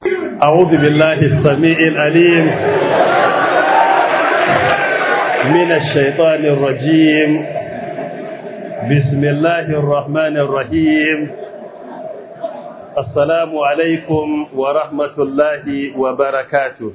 أعوذ بالله السميع العليم من الشيطان الرجيم. بسم الله الرحمن الرحيم. السلام عليكم ورحمة الله وبركاته.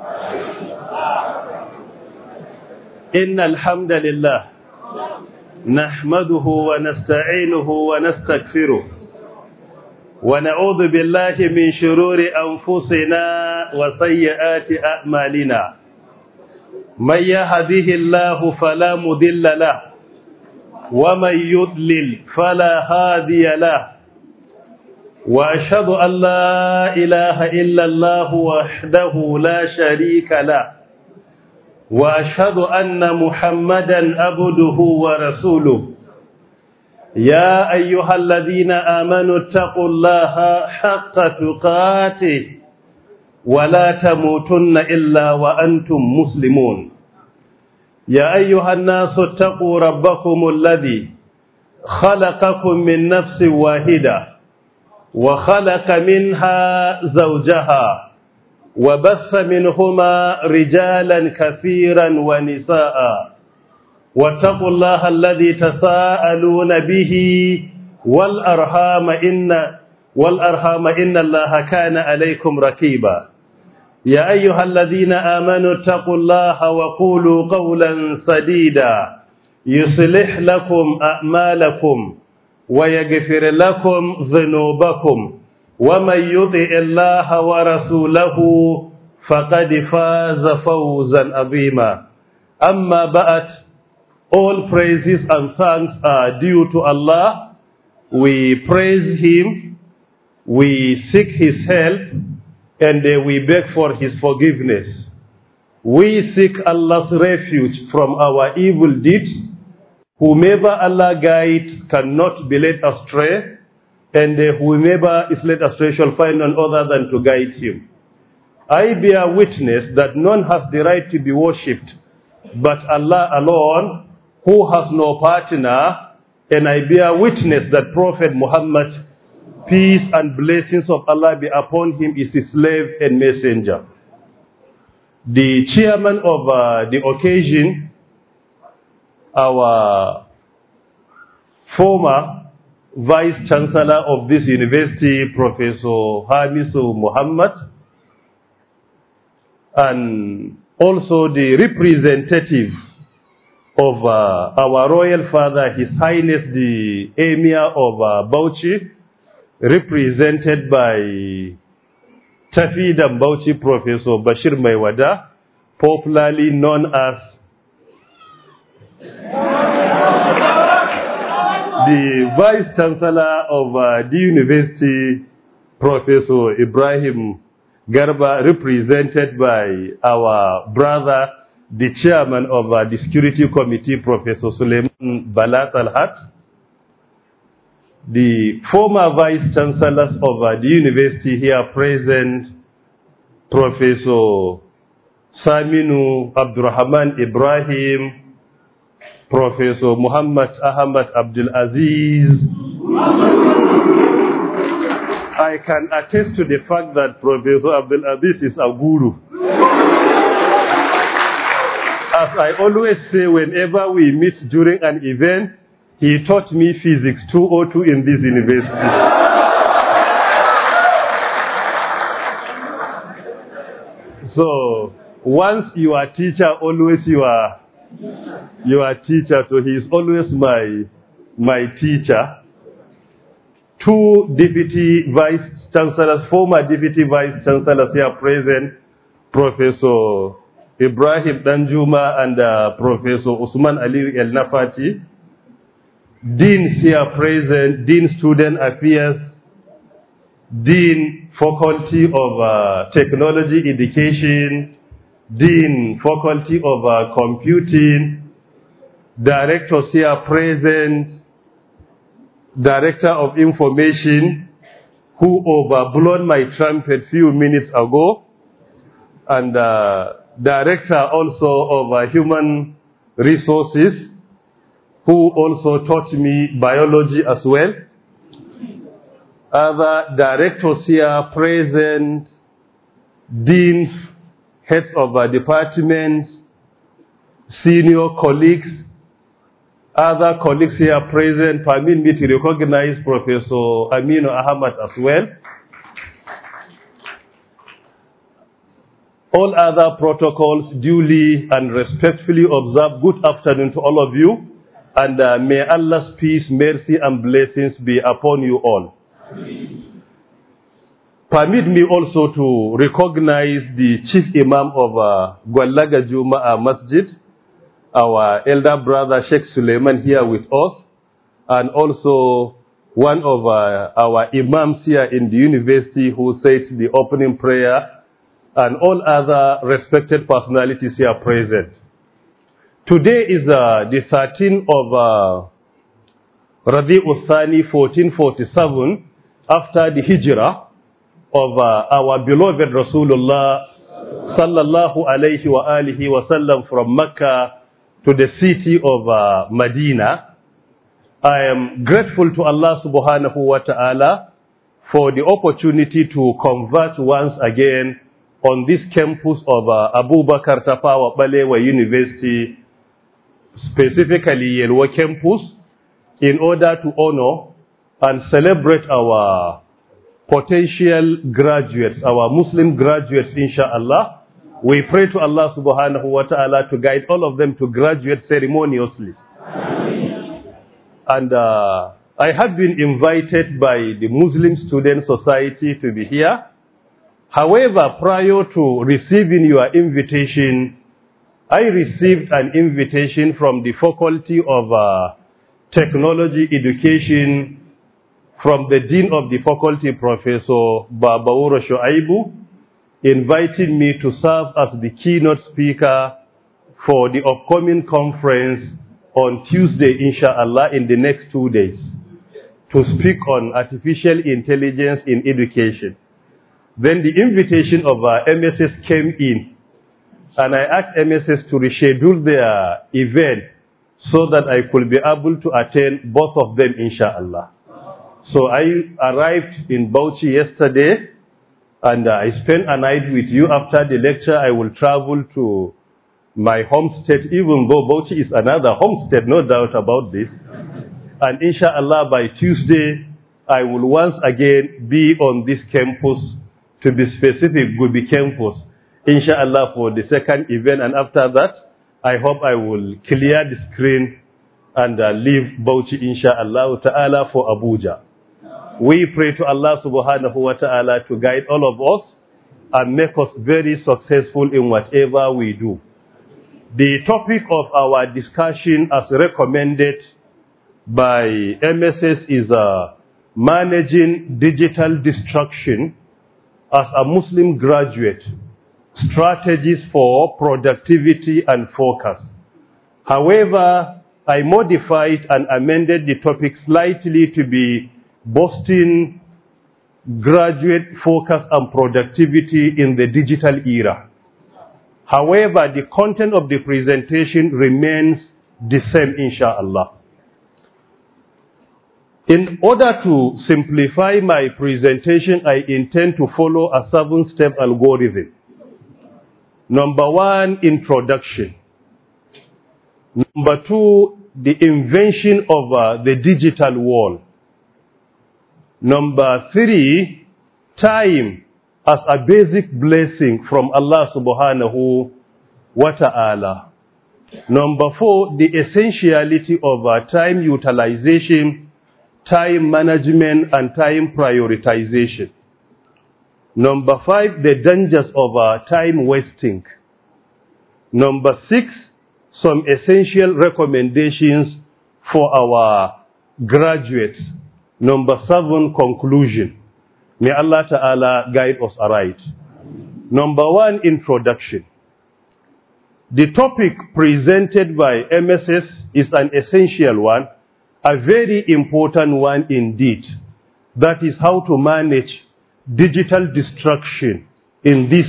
إن الحمد لله نحمده ونستعينه ونستغفره ونعوذ بالله من شرور أنفسنا وسيئات أعمالنا. من يهده الله فلا مضل له ومن يضلل فلا هادي له، وأشهد أن لا إله إلا الله وحده لا شريك له، وأشهد أن محمدا عبده ورسوله. يا أيها الذين آمنوا اتقوا الله حق تقاته ولا تموتن إلا وأنتم مسلمون. يا أيها الناس اتقوا ربكم الذي خلقكم من نفس واحدة وخلق منها زوجها وبث منهما رجالا كثيرا ونساء، واتقوا الله الذي تساءلون به والأرحام إن الله كان عليكم رقيبا. يا أيها الذين آمنوا اتقوا الله وقولوا قولا سديدا يصلح لكم أعمالكم ويغفر لكم ذنوبكم، ومن يطع الله ورسوله فقد فاز فوزا عظيما. أما بعد, all praises and thanks are due to Allah. We praise Him, we seek His help, and we beg for His forgiveness. We seek Allah's refuge from our evil deeds. Whomever Allah guides cannot be led astray, and whomever is led astray shall find none other than to guide him. I bear witness that none has the right to be worshipped but Allah alone, who has no partner, and I bear witness that Prophet Muhammad, peace and blessings of Allah be upon him, is his slave and messenger. The chairman of the occasion, our former Vice Chancellor of this university, Professor Hamisu Muhammad, and also the representative of our royal father, His Highness the Emir of Bauchi, represented by Tafidan Bauchi, Professor Bashir Maiwada, popularly known as the Vice Chancellor of the university, Professor Ibrahim Garba, represented by our brother, the chairman of the Security Committee, Professor Suleiman Balat Al-Hat, the former Vice Chancellors of the university here present, Professor Saminu Abdurrahman Ibrahim, Professor Muhammad Ahmad Abdul Aziz. I can attest to the fact that Professor Abdul Aziz is a guru. As I always say, whenever we meet during an event, he taught me physics 202 in this university. So, once you are teacher, always you are teacher. So he is always my teacher. Two deputy vice chancellors, former deputy vice chancellors here present, Professor Ibrahim Danjuma and Professor Usman Ali El Nafati. Deans here present, Dean Student Affairs, Dean Faculty of Technology Education, Dean Faculty of Computing, Directors here present, Director of Information, who overblown my trumpet few minutes ago, and Director also of Human Resources, who also taught me biology as well. Other directors here present, deans, heads of departments, senior colleagues, other colleagues here present. Permit me to recognize Professor Aminu Ahmad as well. All other protocols duly and respectfully observed. Good afternoon to all of you, and may Allah's peace, mercy, and blessings be upon you all. Amen. Permit me also to recognize the Chief Imam of Gwallaga Juma'a Masjid, our elder brother Sheikh Suleiman here with us, and also one of our imams here in the university who said the opening prayer, and all other respected personalities here present. Today is the 13th of Rabi'ul Thani 1447 after the hijrah of our beloved Rasulullah sallallahu alayhi wa alihi wa sallam from Mecca to the city of Medina. I am grateful to Allah subhanahu wa ta'ala for the opportunity to convert once again on this campus of Abu Bakr Tafawa Balewa University, specifically Yelwa campus, in order to honor and celebrate our potential graduates, our Muslim graduates, inshallah. We pray to Allah subhanahu wa ta'ala to guide all of them to graduate ceremoniously. And I have been invited by the Muslim Student Society to be here. However, prior to receiving your invitation, I received an invitation from the Faculty of Technology Education from the Dean of the Faculty, Professor Babaura Shoaibu, inviting me to serve as the keynote speaker for the upcoming conference on Tuesday, inshallah, in the next 2 days, to speak on artificial intelligence in education. Then the invitation of MSS came in, and I asked MSS to reschedule their event so that I could be able to attend both of them, inshallah. So I arrived in Bauchi yesterday, and I spent a night with you. After the lecture, I will travel to my home state, even though Bauchi is another home state, no doubt about this. And inshallah, by Tuesday, I will once again be on this campus, to be specific, Gubi campus, inshallah, for the second event. And after that, I hope I will clear the screen and leave Bauchi, inshallah ta'ala, for Abuja. We pray to Allah subhanahu wa ta'ala to guide all of us and make us very successful in whatever we do. The topic of our discussion, as recommended by MSS, is managing digital destruction as a Muslim graduate, strategies for productivity and focus. However, I modified and amended the topic slightly to be boosting graduate focus and productivity in the digital era. However, the content of the presentation remains the same, inshallah. In order to simplify my presentation, I intend to follow a 7-step algorithm. Number 1, introduction. Number 2, the invention of the digital world. Number 3, time as a basic blessing from Allah subhanahu wa ta'ala. Number 4, the essentiality of time utilization, time management, and time prioritization. Number 5, the dangers of time wasting. Number 6, some essential recommendations for our graduates. Number 7, conclusion. May Allah Ta'ala guide us aright. Number 1, introduction. The topic presented by MSS is an essential one, a very important one indeed. That is how to manage digital destruction in this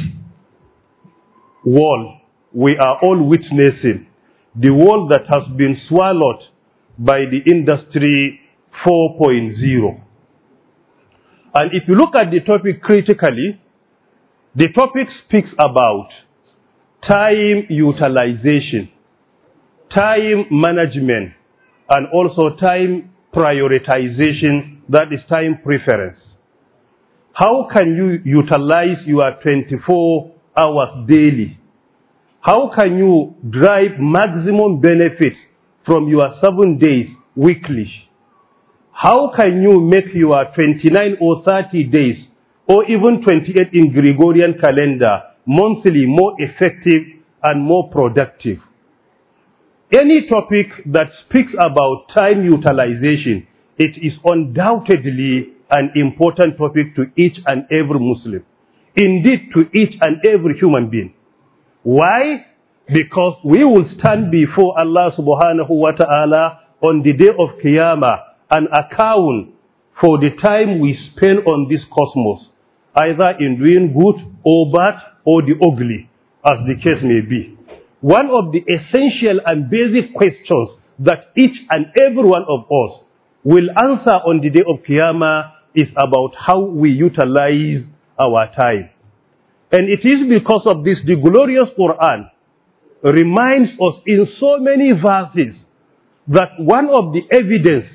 world we are all witnessing. The world that has been swallowed by the Industry 4.0. And if you look at the topic critically, The topic speaks about time utilization, time management, and also time prioritization, that is time preference. How can you utilize your 24 hours daily? How can you drive maximum benefits from your 7 days weekly? How can you make your 29 or 30 days or even 28 in Gregorian calendar monthly more effective and more productive? Any topic that speaks about time utilization, it is undoubtedly an important topic to each and every Muslim. Indeed, to each and every human being. Why? Because we will stand before Allah subhanahu wa ta'ala on the day of Qiyamah and account for the time we spend on this cosmos, either in doing good or bad or the ugly, as the case may be. One of the essential and basic questions that each and every one of us will answer on the day of Qiyamah is about how we utilize our time. And it is because of this the glorious Quran reminds us in so many verses that one of the evidences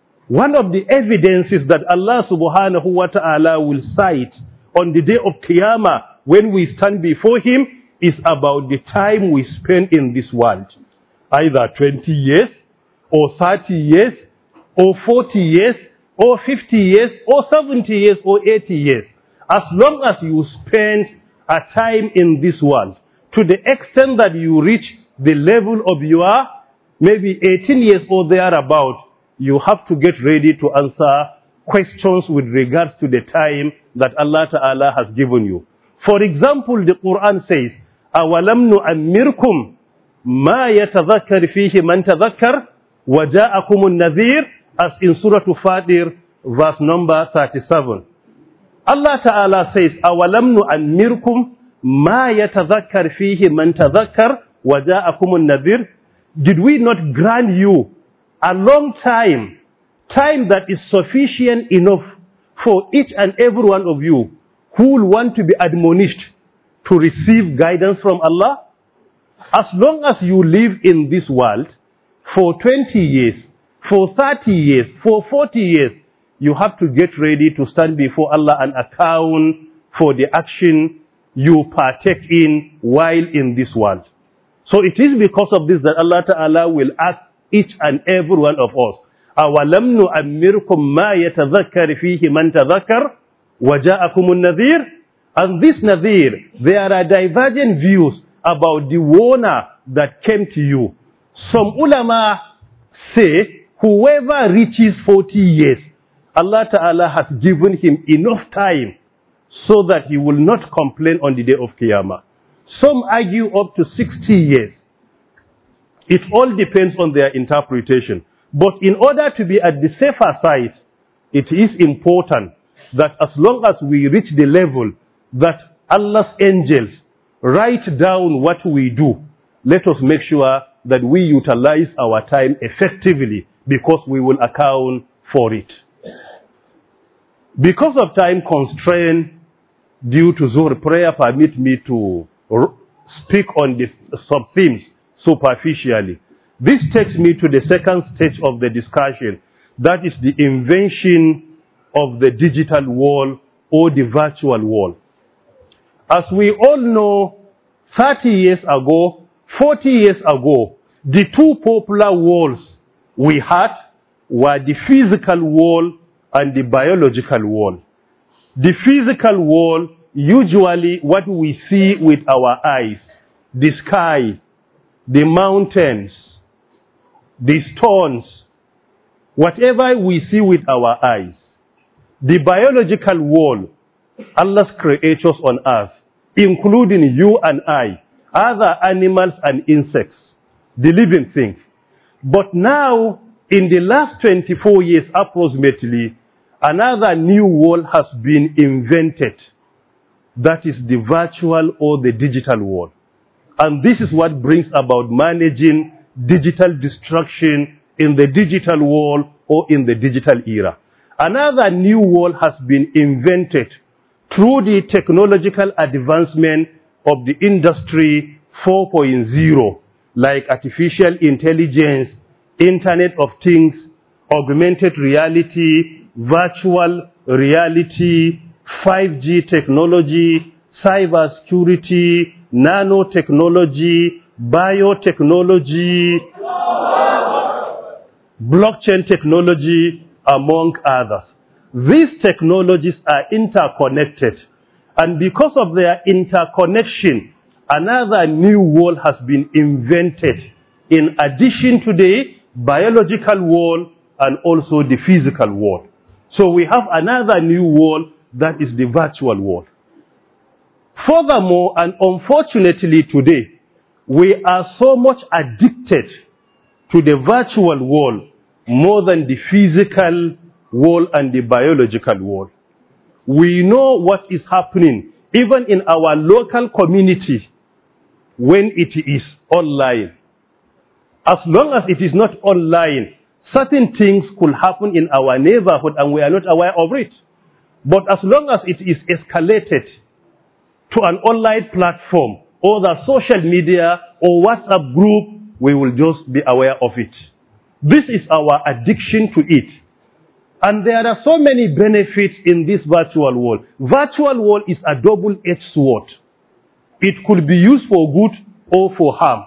that Allah subhanahu wa ta'ala will cite on the day of Qiyamah when we stand before Him is about the time we spend in this world. Either 20 years, or 30 years, or 40 years, or 50 years, or 70 years, or 80 years. As long as you spend a time in this world, to the extent that you reach the level of your maybe 18 years or thereabout, you have to get ready to answer questions with regards to the time that Allah Ta'ala has given you. For example, the Quran says, أَوَلَمْ نُؤَمِّرْكُمْ مَا يَتَذَكَّرْ فِيهِ مَنْ تَذَكَّرْ وَجَاءَكُمُ النَّذِيرُ, as in Surah Fatir, verse number 37. Allah Ta'ala says, أَوَلَمْ نُؤَمِّرْكُمْ مَا يَتَذَكَّرْ فِيهِ مَنْ تَذَكَّرْ وَجَاءَكُمُ النَّذِيرُ. Did we not grant you a long time that is sufficient enough for each and every one of you who will want to be admonished to receive guidance from Allah? As long as you live in this world, for 20 years, for 30 years, for 40 years, you have to get ready to stand before Allah and account for the action you partake in while in this world. So it is because of this that Allah Ta'ala will ask each and every one of us, أَوَلَمْ نُؤَمِّرْكُمْ مَا يَتَذَكَّرْ فِيهِ مَنْ تَذَكَّرْ وَجَاءَكُمُ النَّذِيرُ. And this Nadhir, there are divergent views about the warner that came to you. Some ulama say, whoever reaches 40 years, Allah Ta'ala has given him enough time so that he will not complain on the day of Qiyamah. Some argue up to 60 years. It all depends on their interpretation. But in order to be at the safer side, it is important that as long as we reach the level that Allah's angels write down what we do, let us make sure that we utilize our time effectively because we will account for it. Because of time constraint due to Zuhr prayer, permit me to speak on the sub-themes superficially. This takes me to the second stage of the discussion, that is the invention of the digital world or the virtual world. As we all know, 30 years ago, 40 years ago, the two popular worlds we had were the physical world and the biological world. The physical world, usually what we see with our eyes, the sky, the mountains, the stones, whatever we see with our eyes. The biological world, Allah's creatures on earth, including you and I, other animals and insects, the living things. But now, in the last 24 years approximately, another new world has been invented. That is the virtual or the digital world. And this is what brings about managing digital destruction in the digital world or in the digital era. Another new world has been invented through the technological advancement of the industry 4.0, like artificial intelligence, Internet of Things, augmented reality, virtual reality, 5G technology, cybersecurity, nanotechnology, biotechnology, blockchain technology, among others. These technologies are interconnected, and because of their interconnection, another new world has been invented in addition to the biological world and also the physical world. So we have another new world, that is the virtual world. Furthermore, and unfortunately today, we are so much addicted to the virtual world more than the physical world and the biological world. We know what is happening even in our local community when it is online. As long as it is not online, certain things could happen in our neighborhood and we are not aware of it. But as long as it is escalated to an online platform or the social media or WhatsApp group, we will just be aware of it. This is our addiction to it. And there are so many benefits in this virtual world. Virtual world is a double-edged sword. It could be used for good or for harm.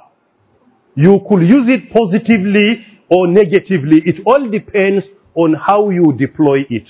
You could use it positively or negatively. It all depends on how you deploy it.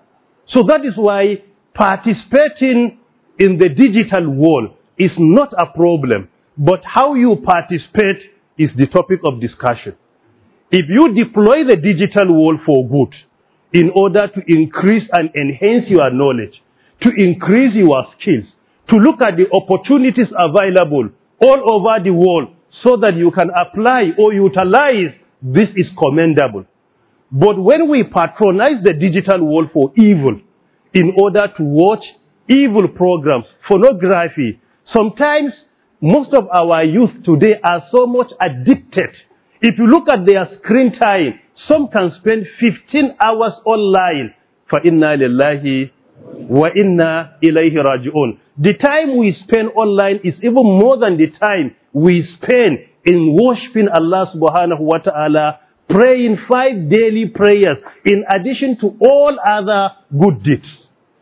So that is why participating in the digital world is not a problem, but how you participate is the topic of discussion. If you deploy the digital world for good, in order to increase and enhance your knowledge, to increase your skills, to look at the opportunities available all over the world so that you can apply or utilize, this is commendable. But when we patronize the digital world for evil, in order to watch evil programs, pornography, sometimes most of our youth today are so much addicted. If you look at their screen time, some can spend 15 hours online. فَإِنَّا لِلَّهِ وَإِنَّا إِلَيْهِ رَاجِعُونَ. The time we spend online is even more than the time we spend in worshiping Allah subhanahu wa ta'ala, praying 5 daily prayers, in addition to all other good deeds.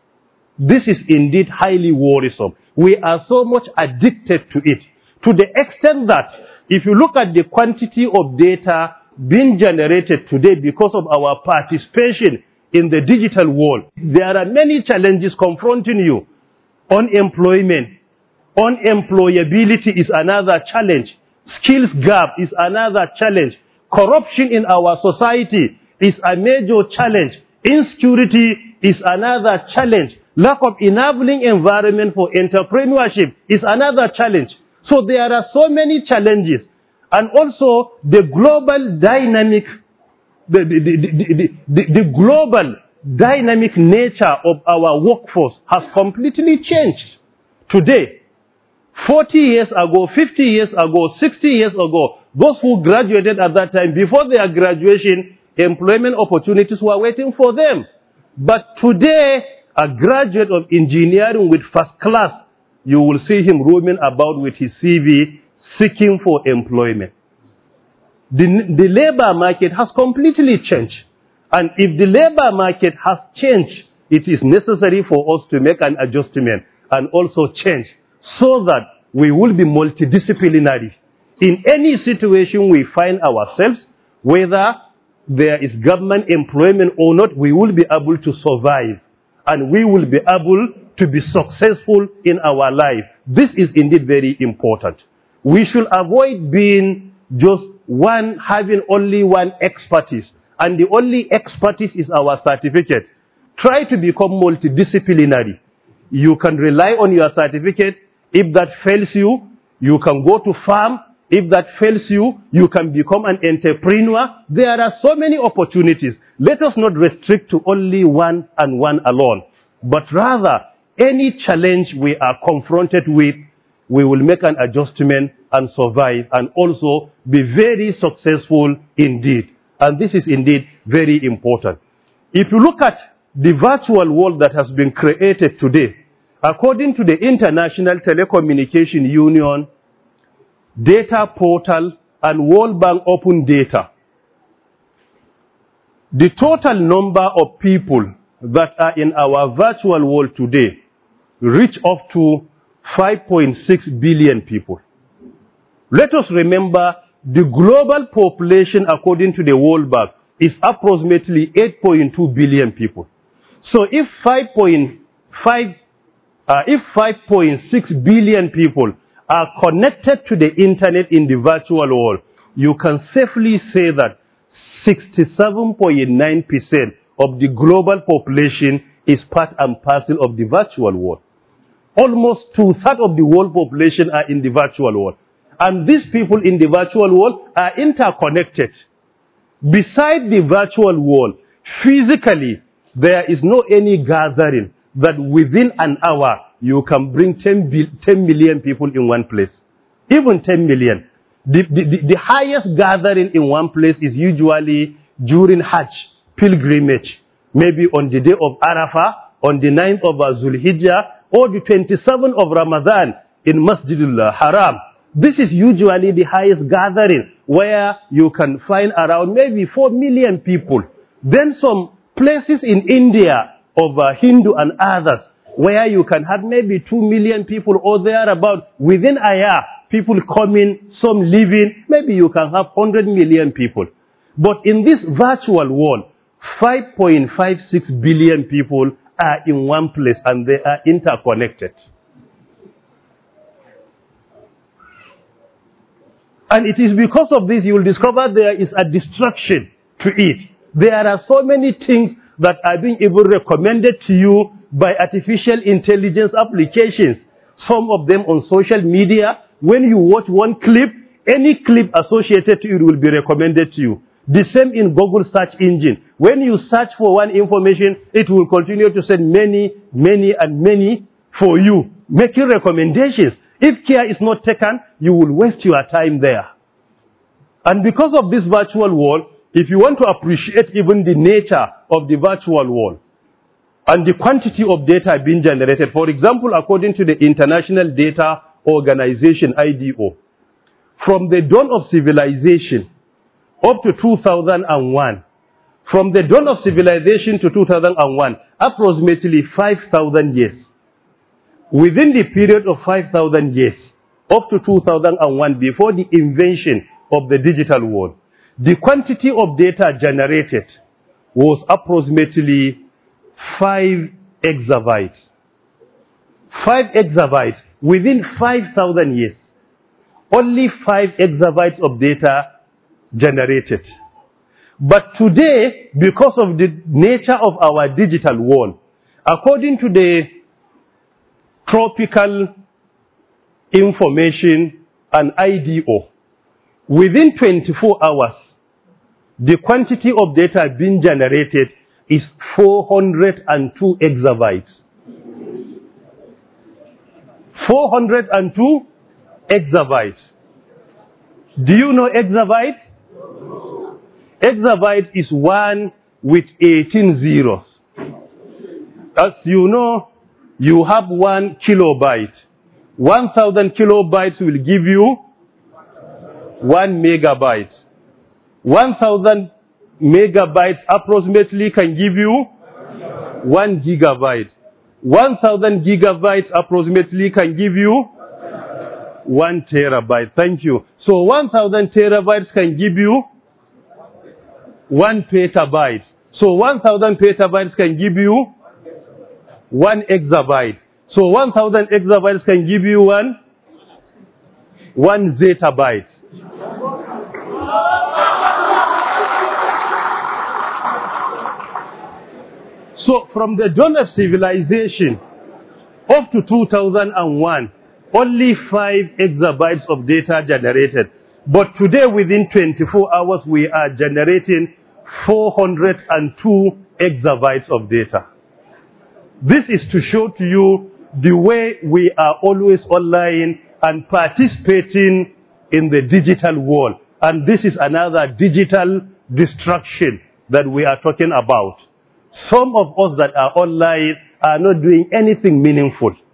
This is indeed highly worrisome. We are so much addicted to it, to the extent that if you look at the quantity of data being generated today because of our participation in the digital world, there are many challenges confronting you. Unemployment, unemployability is another challenge. Skills gap is another challenge. Corruption in our society is a major challenge. Insecurity is another challenge. Lack of enabling environment for entrepreneurship is another challenge. So there are so many challenges. And also the global dynamic, the global dynamic nature of our workforce has completely changed. Today, 40 years ago, 50 years ago, 60 years ago, those who graduated at that time, before their graduation, employment opportunities were waiting for them. But today, a graduate of engineering with first class, you will see him roaming about with his CV, seeking for employment. The labor market has completely changed. And if the labor market has changed, it is necessary for us to make an adjustment and also change so that we will be multidisciplinary. In any situation we find ourselves, whether there is government employment or not, we will be able to survive. And we will be able to be successful in our life. This is indeed very important. We should avoid being just having only one expertise. And the only expertise is our certificate. Try to become multidisciplinary. You can rely on your certificate. If that fails you, you can go to farm. If that fails you, you can become an entrepreneur. There are so many opportunities. Let us not restrict to only one and one alone. But rather, any challenge we are confronted with, we will make an adjustment and survive and also be very successful indeed. And this is indeed very important. If you look at the virtual world that has been created today, According to the International Telecommunication Union data portal and World Bank Open Data, the total number of people that are in our virtual world today reach up to 5.6 billion people. Let us remember the global population according to the World Bank is approximately 8.2 billion people. So if 5.6 billion people are connected to the internet in the virtual world, you can safely say that 67.9% of the global population is part and parcel of the virtual world. Almost 2/3 of the world population are in the virtual world. And these people in the virtual world are interconnected. Beside the virtual world, physically, there is no any gathering that within an hour you can bring 10 million people in one place. Even 10 million. The highest gathering in one place is usually during Hajj pilgrimage, maybe on the day of Arafah, on the 9th of Zulhijjah, or the 27th of Ramadan in Masjidul Haram. This is usually the highest gathering where you can find around maybe 4 million people. Then some places in India of Hindu and others where you can have maybe 2 million people or thereabout within a year. People coming, some leaving, maybe you can have 100 million people. But in this virtual world, 5.56 billion people are in one place and they are interconnected. And it is because of this you will discover there is a distraction to it. There are so many things that are being even recommended to you by artificial intelligence applications. Some of them on social media. When you watch one clip, any clip associated to it will be recommended to you. The same in Google search engine. When you search for one information, it will continue to send many, many, and many for you, making recommendations. If care is not taken, you will waste your time there. And because of this virtual world, if you want to appreciate even the nature of the virtual world and the quantity of data being generated, for example, according to the International Data Organization, IDO, from the dawn of civilization up to 2001, from the dawn of civilization to 2001, approximately 5,000 years. Within the period of 5,000 years, up to 2001, before the invention of the digital world, the quantity of data generated was approximately 5 exabytes. 5 exabytes within 5,000 years. Only 5 exabytes of data generated. But today, because of the nature of our digital world, according to the Tropical Information and IDO, within 24 hours, the quantity of data being generated is 402 exabytes. 402 exabytes. Do you know exabyte? Exabyte is 1 with 18 zeros. As you know, you have 1 kilobyte. 1,000 kilobytes will give you 1 megabyte. 1,000 megabytes approximately can give you 1 gigabyte. 1,000 gigabytes approximately can give you 1 terabyte. Thank you. So 1,000 terabytes can give you 1 petabyte. So 1,000 petabytes can give you 1 exabyte. So 1,000 exabytes can give you 1 zettabyte. So from the dawn of civilization up to 2001, only 5 exabytes of data generated. But today, within 24 hours, we are generating 402 exabytes of data. This is to show to you the way we are always online and participating in the digital world. And this is another digital distraction that we are talking about. Some of us that are online are not doing anything meaningful.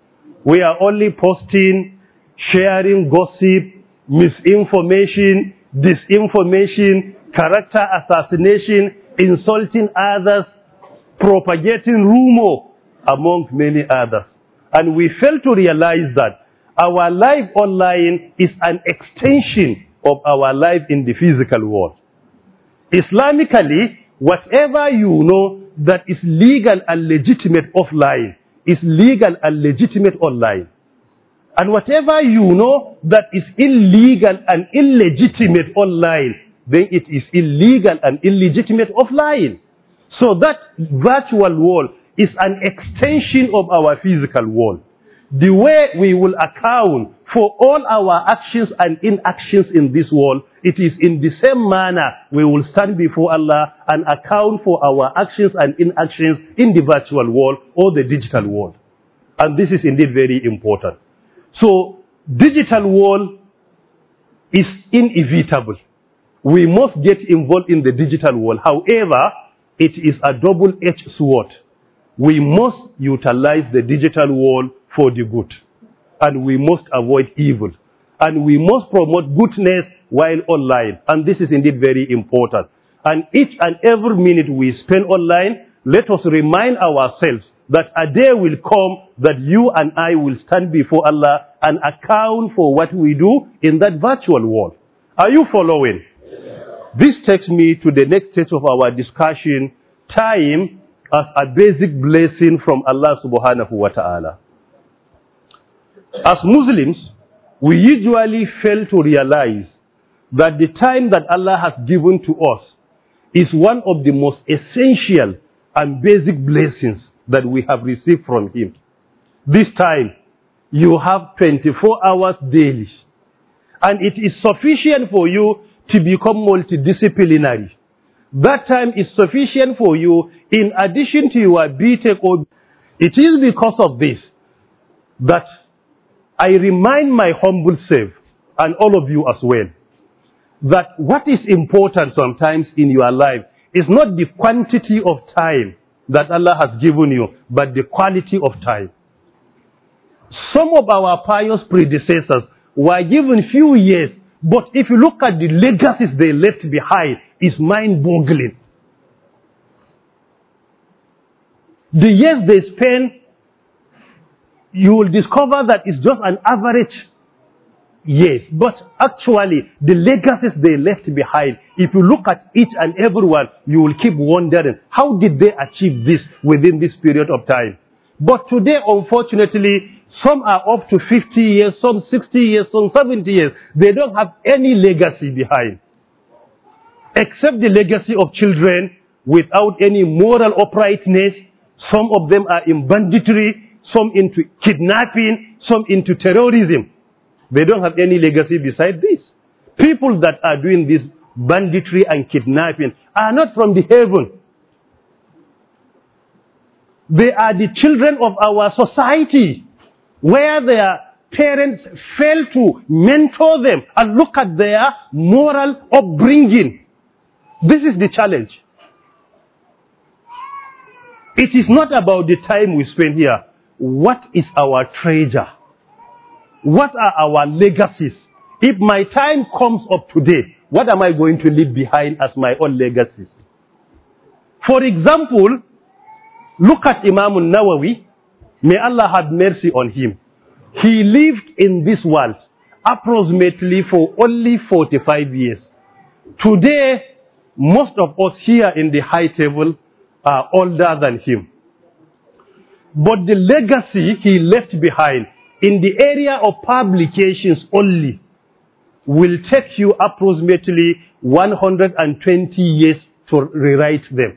We are only posting, sharing gossip, misinformation, disinformation, character assassination, insulting others, propagating rumor, among many others. And we fail to realize that our life online is an extension of our life in the physical world. Islamically, whatever you know that is legal and legitimate offline is legal and legitimate online. And whatever you know that is illegal and illegitimate online, then it is illegal and illegitimate offline. So that virtual world is an extension of our physical world. The way we will account for all our actions and inactions in this world, it is in the same manner we will stand before Allah and account for our actions and inactions in the virtual world or the digital world. And this is indeed very important. So, digital world is inevitable. We must get involved in the digital world. However, it is a double-edged sword. We must utilize the digital world for the good. And we must avoid evil. And we must promote goodness while online. And this is indeed very important. And each and every minute we spend online, let us remind ourselves that a day will come that you and I will stand before Allah and account for what we do in that virtual world. Are you following? This takes me to the next stage of our discussion, time as a basic blessing from Allah subhanahu wa ta'ala. As Muslims, we usually fail to realize that the time that Allah has given to us is one of the most essential and basic blessings that we have received from Him. This time, you have 24 hours daily. And it is sufficient for you to become multidisciplinary. That time is sufficient for you in addition to your BTech or... It is because of this that I remind my humble self, and all of you as well, that what is important sometimes in your life is not the quantity of time that Allah has given you, but the quality of time. Some of our pious predecessors were given few years, but if you look at the legacies they left behind, it's mind-boggling. The years they spent, you will discover that it's just an average years. But actually, the legacies they left behind, if you look at each and every one, you will keep wondering, how did they achieve this within this period of time? But today, unfortunately, some are up to 50 years, some 60 years, some 70 years. They don't have any legacy behind. Except the legacy of children without any moral uprightness. Some of them are in banditry, some into kidnapping, some into terrorism. They don't have any legacy beside this. People that are doing this banditry and kidnapping are not from the heaven. They are the children of our society, where their parents fail to mentor them and look at their moral upbringing. This is the challenge. It is not about the time we spend here. What is our treasure? What are our legacies? If my time comes up today, what am I going to leave behind as my own legacies? For example, look at Imam al-Nawawi. May Allah have mercy on him. He lived in this world approximately for only 45 years. Today, most of us here in the high table are older than him. But the legacy he left behind in the area of publications only will take you approximately 120 years to rewrite them.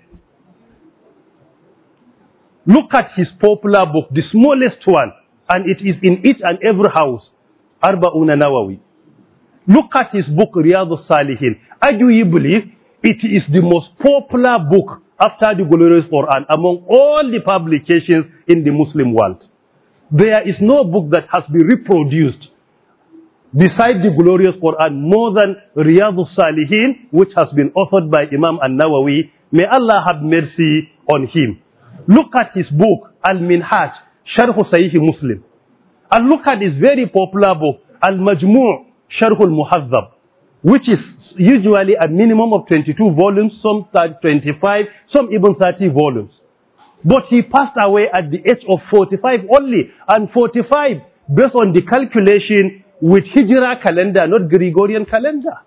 Look at his popular book, the smallest one, and it is in each and every house, Arba'una Nawawi. Look at his book, Riyadus Salihin. Arguably, it is the most popular book after the glorious Quran among all the publications in the Muslim world. There is no book that has been reproduced beside the glorious Quran more than Riyadus Salihin, which has been authored by Imam al-Nawawi. May Allah have mercy on him. Look at his book, Al-Minhaj, Sharh Sahih Muslim. And look at this very popular book, Al-Majmu' Sharh al-Muhazzab, which is usually a minimum of 22 volumes, some 25, some even 30 volumes. But he passed away at the age of 45 only, and 45 based on the calculation with Hijra calendar, not Gregorian calendar.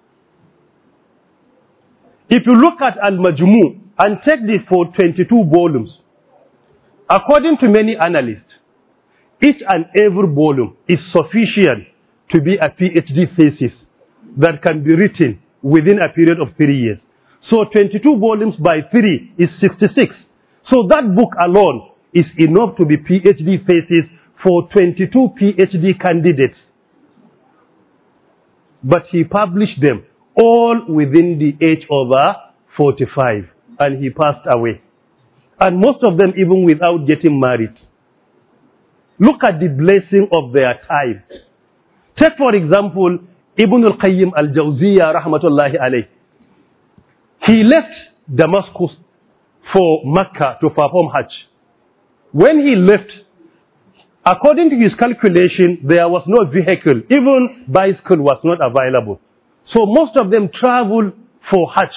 If you look at Al-Majmu' and take this for 22 volumes, according to many analysts, each and every volume is sufficient to be a PhD thesis that can be written within a period of 3 years. So 22 volumes by 3 is 66. So that book alone is enough to be PhD thesis for 22 PhD candidates. But he published them all within the age of 45, and he passed away. And most of them even without getting married. Look at the blessing of their time. Take for example, Ibn al-Qayyim al-Jawziyya rahmatullahi alayh. He left Damascus for Mecca to perform Hajj. When he left, according to his calculation, there was no vehicle. Even bicycle was not available. So most of them traveled for Hajj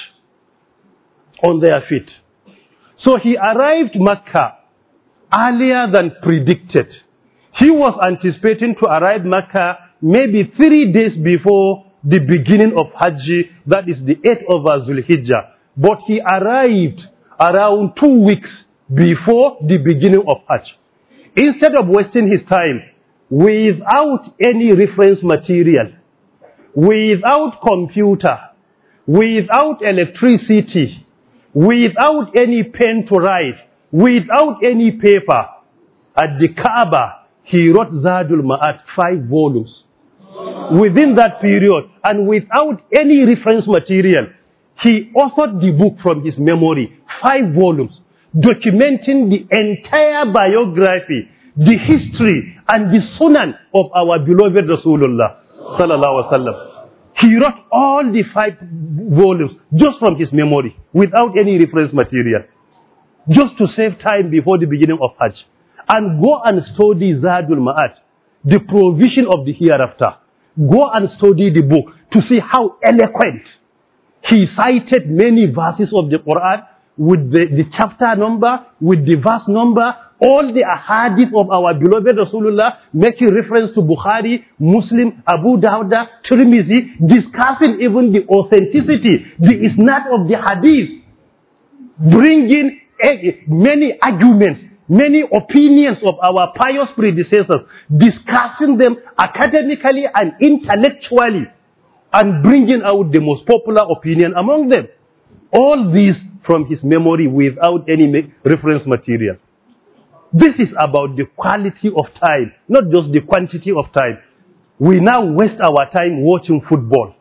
on their feet. So he arrived Mecca earlier than predicted. He was anticipating to arrive Mecca maybe 3 days before the beginning of Hajj, that is the 8th of Zulhijjah. But he arrived around 2 weeks before the beginning of Hajj. Instead of wasting his time without any reference material, without computer, without electricity, without any pen to write, without any paper, at the Kaaba, he wrote Zadul Ma'at, 5 volumes. Within that period, and without any reference material, he authored the book from his memory, 5 volumes, documenting the entire biography, the history, and the sunan of our beloved Rasulullah sallallahu alaihi wasallam. He wrote all the 5 volumes just from his memory, without any reference material, just to save time before the beginning of Hajj. And go and study Zadul Ma'at, the provision of the hereafter. Go and study the book to see how eloquent. He cited many verses of the Quran with the chapter number, with the verse number, all the ahadith of our beloved Rasulullah, making reference to Bukhari, Muslim, Abu Dawud, Tirmizi, discussing even the authenticity, the isnad of the hadith, bringing many arguments, many opinions of our pious predecessors, discussing them academically and intellectually, and bringing out the most popular opinion among them. All this from his memory without any reference material. This is about the quality of time, not just the quantity of time. We now waste our time watching football.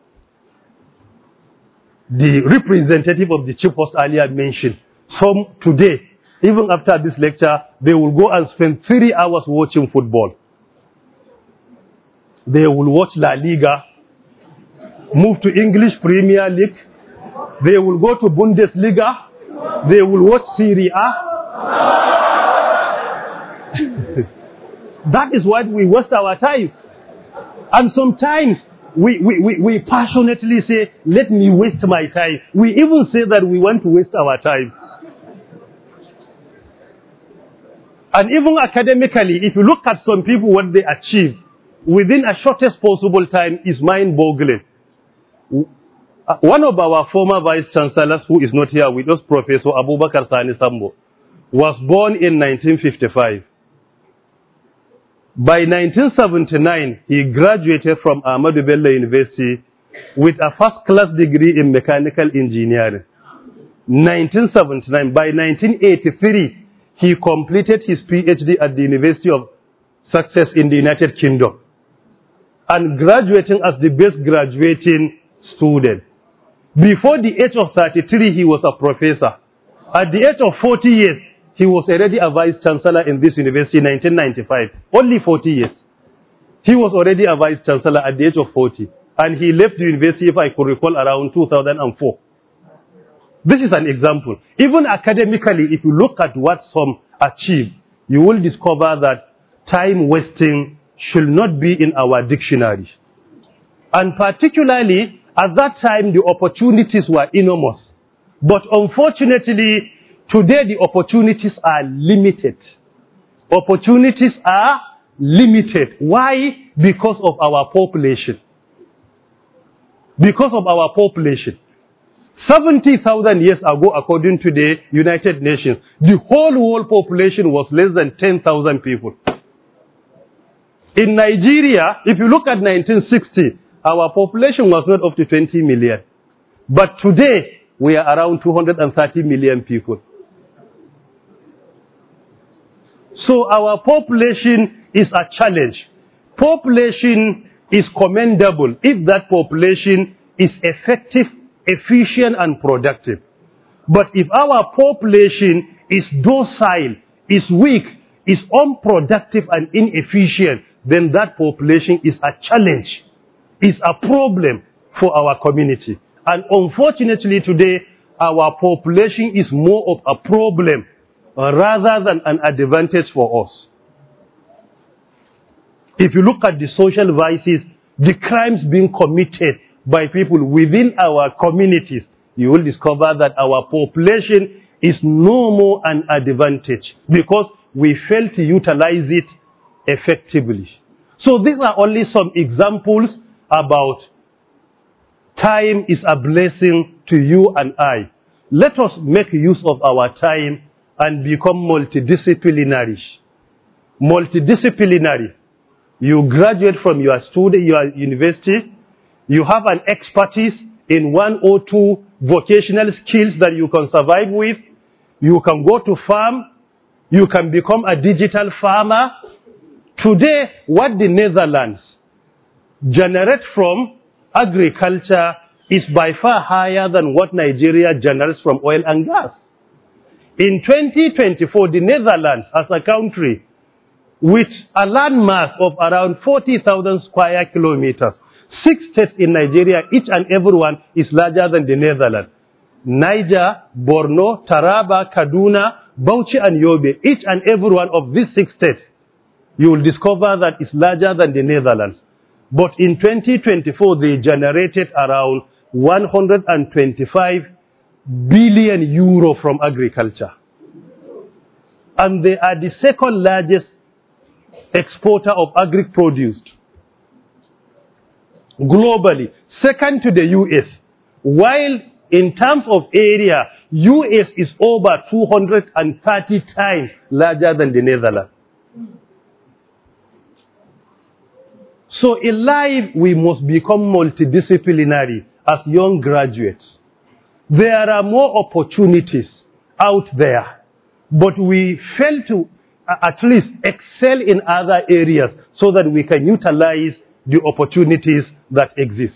The representative of the chief host earlier mentioned, some today, even after this lecture, they will go and spend 3 hours watching football. They will watch La Liga, move to English Premier League, they will go to Bundesliga, they will watch Serie A. That is why we waste our time. And sometimes we passionately say, let me waste my time. We even say that we want to waste our time. And even academically, if you look at some people, what they achieve within a shortest possible time is mind-boggling. One of our former vice-chancellors, who is not here with us, Professor Abubakar Sani Sambo, was born in 1955. By 1979, he graduated from Ahmadu Bello University with a first-class degree in mechanical engineering. 1979. By 1983, he completed his PhD at the University of Sussex in the United Kingdom and graduating as the best graduating student. Before the age of 33, he was a professor. At the age of 40 years, he was already a vice-chancellor in this university in 1995. Only 40 years. He was already a vice-chancellor at the age of 40. And he left the university, if I could recall, around 2004. This is an example. Even academically, if you look at what some achieve, you will discover that time wasting should not be in our dictionary. And particularly, at that time, the opportunities were enormous. But unfortunately, today the opportunities are limited. Opportunities are limited. Why? Because of our population. Because of our population. 70,000 years ago, according to the United Nations, the whole world population was less than 10,000 people. In Nigeria, if you look at 1960, our population was not up to 20 million. But today, we are around 230 million people. So our population is a challenge. Population is commendable if that population is effective, efficient, and productive. But if our population is docile, is weak, is unproductive and inefficient, then that population is a challenge, is a problem for our community. And unfortunately today, our population is more of a problem rather than an advantage for us. If you look at the social vices, the crimes being committed by people within our communities, you will discover that our population is no more an advantage because we fail to utilize it effectively. So these are only some examples about time is a blessing to you and I. Let us make use of our time and become multidisciplinary. Multidisciplinary. You graduate from your university, you have an expertise in 1 or 2 vocational skills that you can survive with. You can go to farm, you can become a digital farmer. Today, what the Netherlands generate from agriculture is by far higher than what Nigeria generates from oil and gas. In 2024, the Netherlands as a country with a land mass of around 40,000 square kilometers, 6 states in Nigeria, each and every one is larger than the Netherlands. Niger, Borno, Taraba, Kaduna, Bauchi and Yobe, each and every one of these 6 states, you will discover that it's larger than the Netherlands. But in 2024, they generated around 125 billion euro from agriculture. And they are the second largest exporter of agri-produce globally, second to the US. While in terms of area, US is over 230 times larger than the Netherlands. So in life, we must become multidisciplinary as young graduates. There are more opportunities out there, but we fail to at least excel in other areas so that we can utilize the opportunities that exist.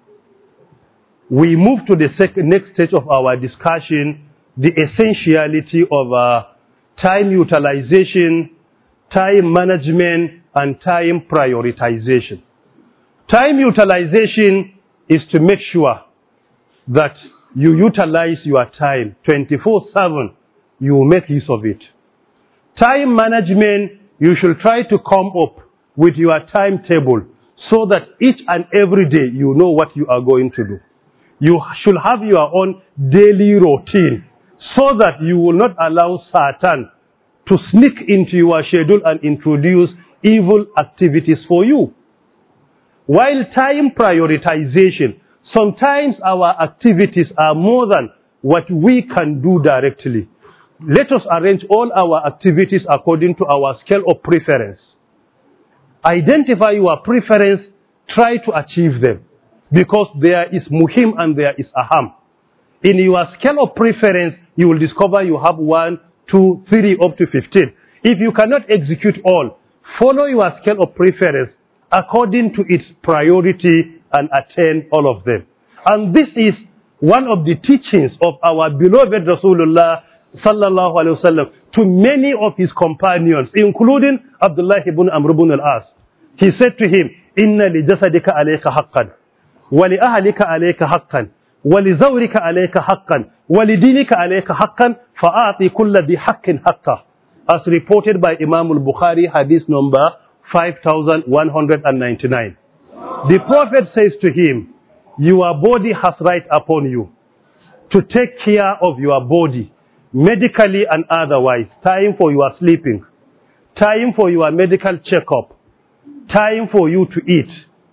We move to the next stage of our discussion, the essentiality of time utilization, time management, and time prioritization. Time utilization is to make sure that you utilize your time 24/7, you make use of it. Time management, you should try to come up with your timetable so that each and every day you know what you are going to do. You should have your own daily routine so that you will not allow Satan to sneak into your schedule and introduce evil activities for you. While time prioritization, sometimes our activities are more than what we can do directly. Let us arrange all our activities according to our scale of preference. Identify your preference, try to achieve them. Because there is muhim and there is aham. In your scale of preference, you will discover you have 1, 2, 3, up to 15. If you cannot execute all, follow your scale of preference according to its priority and attain all of them. And this is one of the teachings of our beloved Rasulullah sallallahu alaihi wasallam to many of his companions, including Abdullah ibn Amr ibn al-As. He said to him, "Inna li jasadika alayka haqqan, wa li ahlika alayka haqqan, wa li zawrika alayka haqqan, wa li dinika alayka haqqan, fa'ati kulla bi haqqin haqqa." As reported by Imam al-Bukhari, hadith number 5,199. The Prophet says to him, your body has right upon you to take care of your body, medically and otherwise. Time for your sleeping, time for your medical checkup, time for you to eat.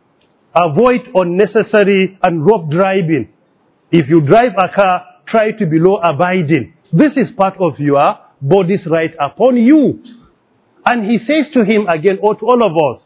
Avoid unnecessary and rough driving. If you drive a car, try to be law abiding. This is part of your body's right upon you. And he says to him again, or to all of us,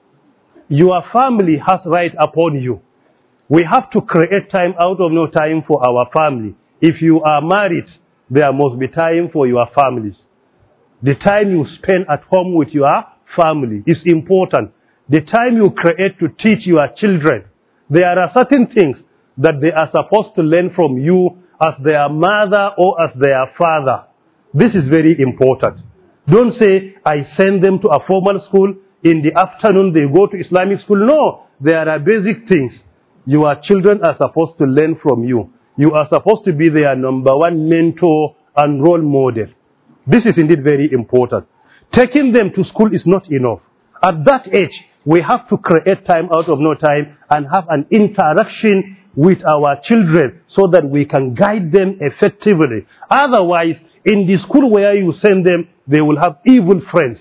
your family has right upon you. We have to create time out of no time for our family. If you are married, there must be time for your families. The time you spend at home with your family is important. The time you create to teach your children. There are certain things that they are supposed to learn from you as their mother or as their father. This is very important. Don't say, I send them to a formal school, in the afternoon they go to Islamic school. No, there are basic things. Your children are supposed to learn from you. You are supposed to be their number one mentor and role model. This is indeed very important. Taking them to school is not enough. At that age, we have to create time out of no time and have an interaction with our children so that we can guide them effectively. Otherwise, in the school where you send them, they will have evil friends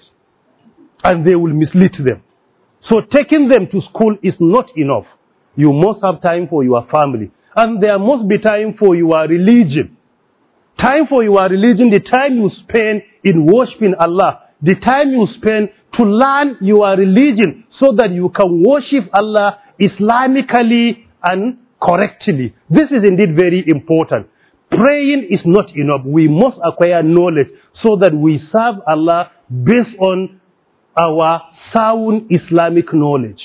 and they will mislead them. So taking them to school is not enough. You must have time for your family. And there must be time for your religion. Time for your religion, the time you spend in worshiping Allah, the time you spend to learn your religion so that you can worship Allah Islamically and correctly. This is indeed very important. Praying is not enough. We must acquire knowledge so that we serve Allah based on our sound Islamic knowledge.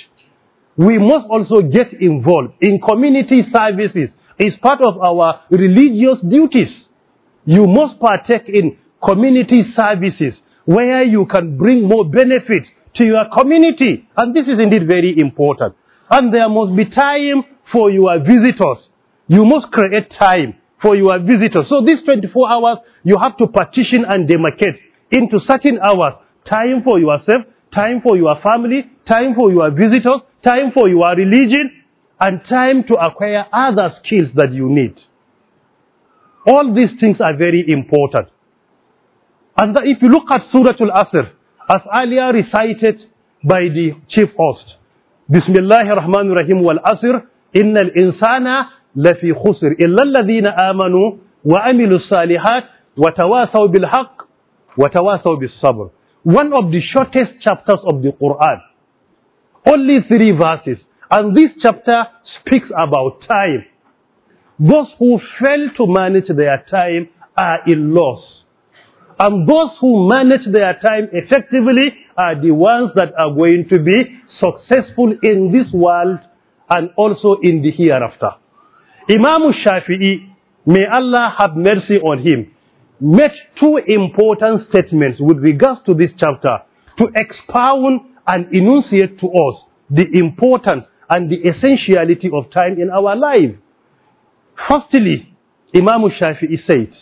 We must also get involved in community services. It's part of our religious duties. You must partake in community services where you can bring more benefits to your community. And this is indeed very important. And there must be time for your visitors. You must create time for your visitors. So these 24 hours, you have to partition and demarcate into certain hours. Time for yourself, time for your family, time for your visitors, time for your religion, and time to acquire other skills that you need. All these things are very important. And if you look at Surah Al-Asr, as earlier recited by the chief host, Bismillahir Rahmanir Rahim wal Asr, Innal insana lafi khusr illa alladhina amanu wa amilus salihat wa tawasaw bil haqq wa tawasaw bis sabr. One of the shortest chapters of the Quran. Only 3 verses. And this chapter speaks about time. Those who fail to manage their time are in loss. And those who manage their time effectively are the ones that are going to be successful in this world and also in the hereafter. Imam Shafi'i, may Allah have mercy on him, made 2 important statements with regards to this chapter to expound and enunciate to us the importance and the essentiality of time in our life. Firstly, Imam Shafi'i said,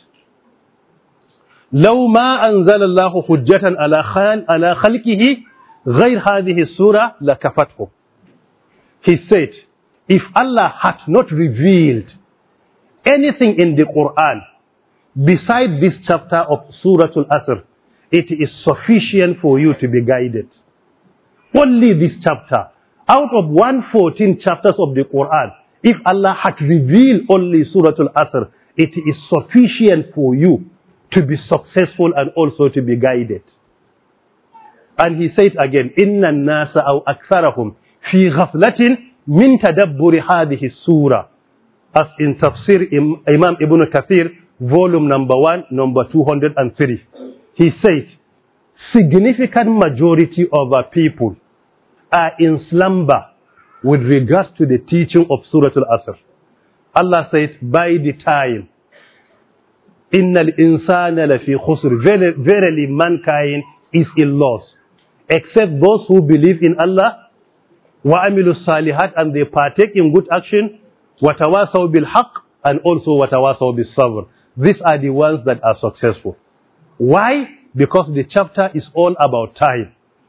لو ما أنزل الله حجة على خلقه غير هذه السورة لكفته. He said, if Allah had not revealed anything in the Quran beside this chapter of Surah Al-Asr, it is sufficient for you to be guided. Only this chapter, out of 114 chapters of the Quran, if Allah had revealed only Surah Al-Asr, it is sufficient for you to be successful and also to be guided. And he said again, إِنَّ النَّاسَ أَوْ أَكْثَرَهُمْ فِي غَفْلَةٍ مِنْ تَدَبُّرِ هَذِهِ السُّورَةِ. As in Tafsir Imam Ibn Kathir, volume number 1, number 203. He said, significant majority of our people are in slumber with regards to the teaching of Surah Al-Asr. Allah says, by the time, Innal insana lafi khusr, verily mankind is in loss, except those who believe in Allah, wa amilu salihat, and they partake in good action, wa tawasaw bil haqq, and also wa tawasaw bis sabr. These are the ones that are successful. Why? Because the chapter is all about time.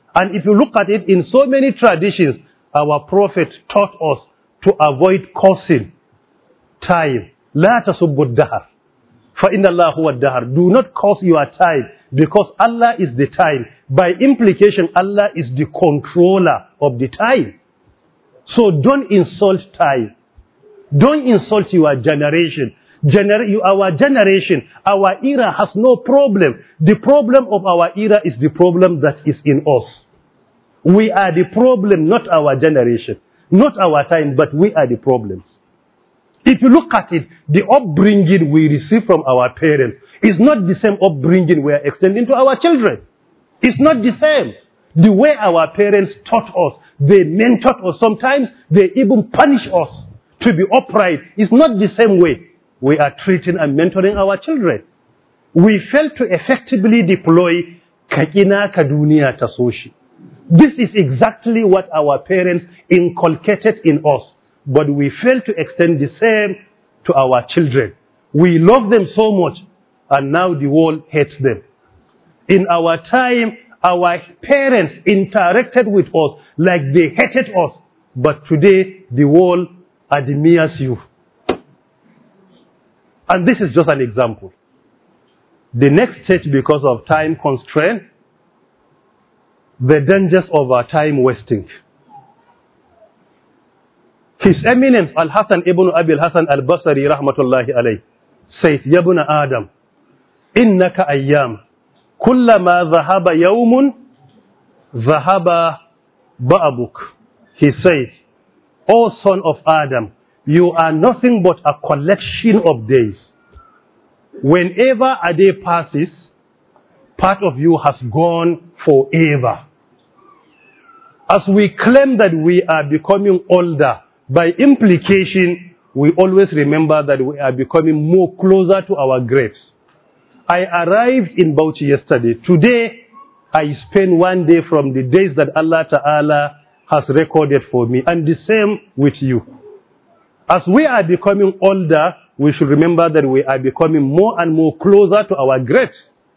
And if you look at it in so many traditions, our Prophet taught us to avoid cursing time. لا تسبوا الدهر فإن الله هو الدهر. Do not curse your time because Allah is the time. By implication, Allah is the controller of the time. So don't insult time. Don't insult your generation. Our generation, our era has no problem. The problem of our era is the problem that is in us. We are the problem, not our generation. Not our time, but we are the problems. If you look at it, the upbringing we receive from our parents is not the same upbringing we are extending to our children. It's not the same. The way our parents taught us, they mentored us. Sometimes they even punish us to be upright. It's not the same way we are treating and mentoring our children. We fail to effectively deploy kakina kadunia tasoshi. This is exactly what our parents inculcated in us. But we fail to extend the same to our children. We love them so much, and now the world hates them. In our time, our parents interacted with us like they hated us. But today, the world admires you. And this is just an example. The next stage, because of time constraint, the dangers of our time wasting. His Eminence Al-Hasan ibn Abi al-Hasan al-Basri rahmatullahi alayh said, Ya ibn Adam, innaka ayyam, kullama dhahaba yawmun, dhahaba ba'abuk. He said, O son of Adam, you are nothing but a collection of days. Whenever a day passes, part of you has gone forever. As we claim that we are becoming older, by implication, we always remember that we are becoming more closer to our graves. I arrived in Bauchi yesterday. Today, I spent one day from the days that Allah Ta'ala has recorded for me, and the same with you. As we are becoming older, we should remember that we are becoming more and more closer to our graves.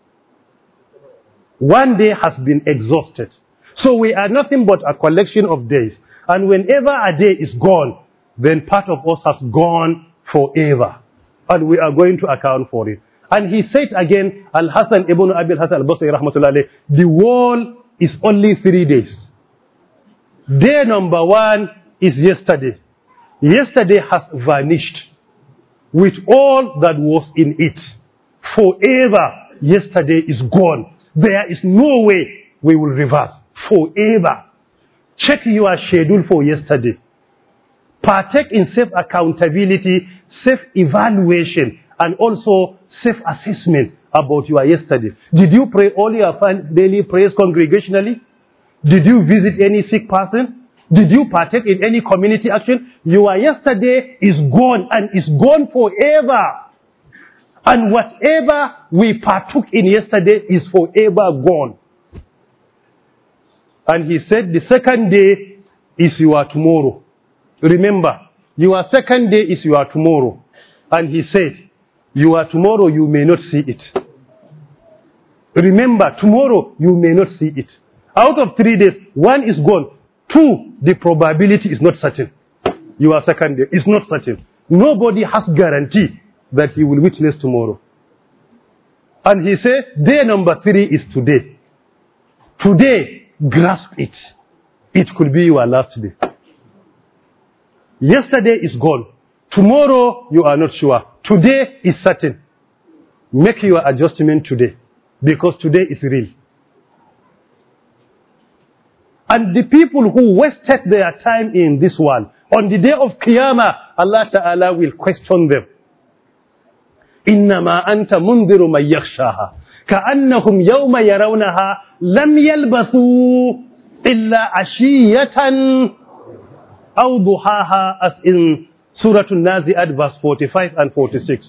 One day has been exhausted. So we are nothing but a collection of days. And whenever a day is gone, then part of us has gone forever. And we are going to account for it. And he said again, Al-Hasan ibn Abi al-Hasan al-Basri rahmatullahi, the world is only 3 days. Day number 1 is yesterday. Yesterday has vanished with all that was in it. Forever, yesterday is gone. There is no way we will reverse. Forever. Check your schedule for yesterday. Partake in self-accountability, self-evaluation, and also self-assessment about your yesterday. Did you pray all your daily prayers congregationally? Did you visit any sick person? Did you partake in any community action? Your yesterday is gone and is gone forever. And whatever we partook in yesterday is forever gone. And he said the second day is your tomorrow. Remember, your second day is your tomorrow. And he said, your tomorrow you may not see it. Remember, tomorrow you may not see it. Out of 3 days, 1 is gone. 2, the probability is not certain. Your second day is not certain. Nobody has guarantee that he will witness tomorrow. And he said, day number 3 is today. Today, grasp it. It could be your last day. Yesterday is gone. Tomorrow, you are not sure. Today is certain. Make your adjustment today, because today is real. And the people who wasted their time in this world, on the day of Qiyamah, Allah Ta'ala will question them. إِنَّمَا أَنْتَ مُنذِرُ مَنْ يَخْشَاهَا كَأَنَّهُمْ يَوْمَ يَرَوْنَهَا لَمْ يَلْبَثُوا إِلَّا عَشِيَّةً أَوْ ضُحَاهَا, as in Surah An-Nazi'at verse 45 and 46.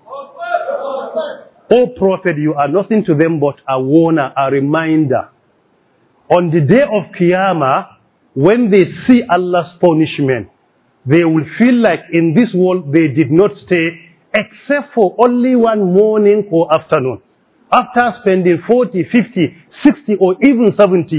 O Prophet, you are nothing to them but a warner, a reminder. On the day of Qiyamah, when they see Allah's punishment, they will feel like in this world they did not stay except for only one morning or afternoon. After spending 40, 50, 60 or even 70 years,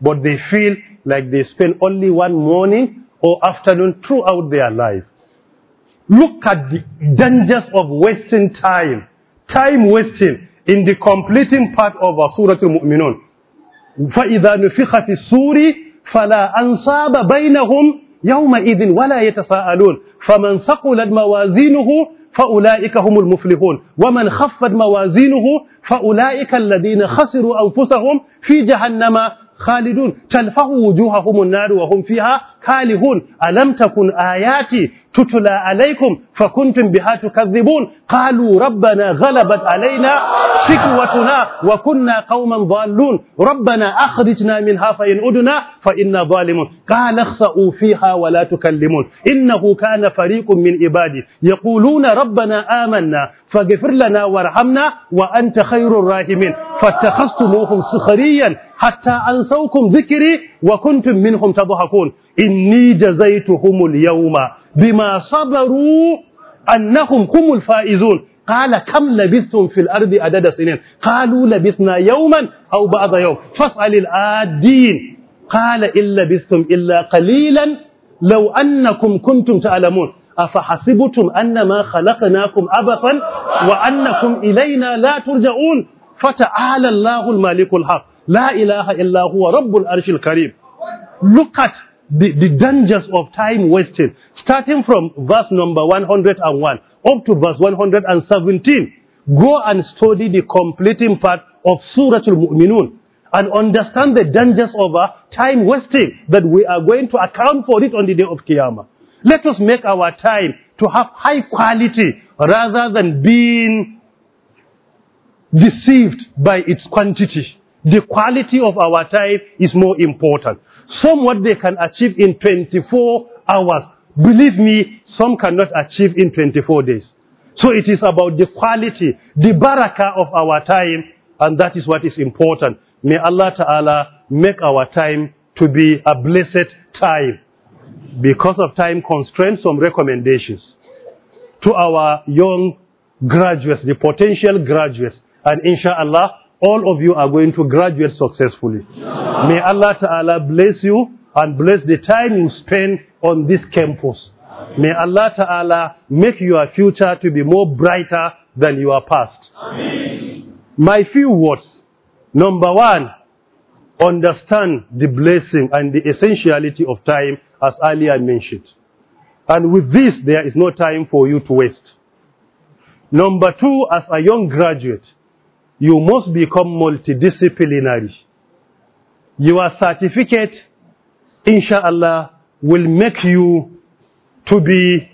but they feel like they spend only one morning or afternoon throughout their life. Look at the dangers of wasting time. Time wasting in the completing part of our Surah Al-Mu'minun. فَإِذَا نُفِخَ فِي الصُّورِ فَلَا أَنْصَابَ بَيْنَهُمْ يَوْمَئِذٍ وَلَا يَتَسَاءَلُونَ فَمَنْ ثَقُلَتْ مَوَازِينُهُ فَأُولَئِكَ هُمُ الْمُفْلِحُونَ وَمَنْ خَفَّتْ موازينه فأولئك الذين خسروا أنفسهم في جهنم خالدون تلفح وجوههم النار وهم فيها كالهون ألم تكن آياتي تتلى عليكم فكنتم بها تكذبون قالوا ربنا غلبت علينا شقوتنا وكنا قوما ضالون ربنا أخرجنا منها فإن عدنا فإنا ظالمون قال اخسئوا فيها ولا تكلمون إنه كان فريق من عبادي يقولون ربنا آمنا فاغفر لنا وارحمنا وأنت خير الراحمين فاتخذتموهم سخريا حتى أنسوكم ذكري وكنتم منهم تضحكون إني جزيتهم اليوم بما صبروا أنهم هم الفائزون قال كم لبثتم في الأرض عدد سنين قالوا لبثنا يوما أو بعض يوم فاسأل العادين قال إن لبثتم إلا قليلا لو أنكم كنتم تعلمون أفحسبتم أنما خلقناكم عبثا وأنكم إلينا لا ترجعون فتعالى الله الملك الحق لا إله إلا هو رب العرش الكريم. Look at the dangers of time wasted, starting from verse number 101 up to verse 117. Go and study the completing part of Surah Al-Mu'minun and understand the dangers of time wasting, that we are going to account for it on the day of Qiyamah. Let us make our time to have high quality rather than being deceived by its quantity. The quality of our time is more important. Some what they can achieve in 24 hours. Believe me, some cannot achieve in 24 days. So it is about the quality, the barakah of our time, and that is what is important. May Allah Ta'ala make our time to be a blessed time. Because of time constraints, some recommendations to our young graduates, the potential graduates, and inshallah, all of you are going to graduate successfully. May Allah Ta'ala bless you and bless the time you spend on this campus. May Allah Ta'ala make your future to be more brighter than your past. Amen. My few words. Number one, understand the blessing and the essentiality of time as earlier mentioned. And with this, there is no time for you to waste. Number two, as a young graduate, you must become multidisciplinary. Your certificate, inshallah, will make you to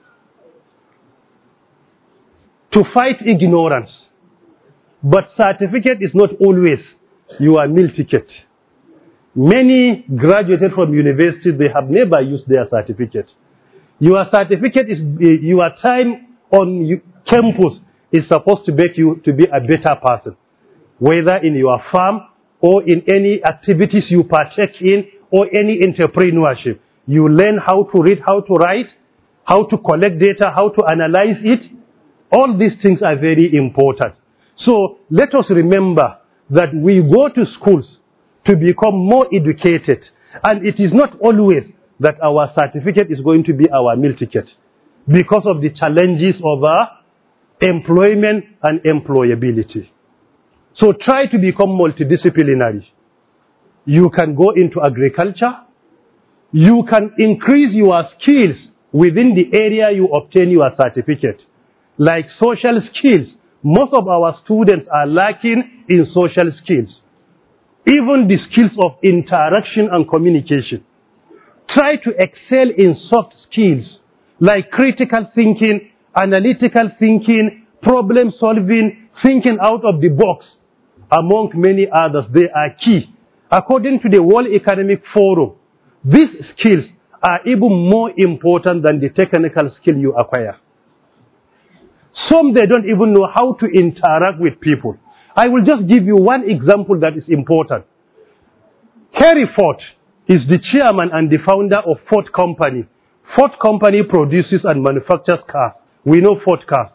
fight ignorance. But certificate is not always your meal ticket. Many graduated from university, they have never used their certificate. Your certificate is your time on campus is supposed to make you to be a better person, whether in your farm or in any activities you partake in or any entrepreneurship. You learn how to read, how to write, how to collect data, how to analyze it. All these things are very important. So let us remember that we go to schools to become more educated, and it is not always that our certificate is going to be our meal ticket because of the challenges of employment and employability. So try to become multidisciplinary. You can go into agriculture. You can increase your skills within the area you obtain your certificate. Like social skills, most of our students are lacking in social skills. Even the skills of interaction and communication. Try to excel in soft skills like critical thinking, analytical thinking, problem solving, thinking out of the box, among many others. They are key. According to the World Economic Forum, these skills are even more important than the technical skill you acquire. Some, they don't even know how to interact with people. I will just give you one example that is important. Henry Ford is the chairman and the founder of Ford Company. Ford Company produces and manufactures cars. We know Ford cars.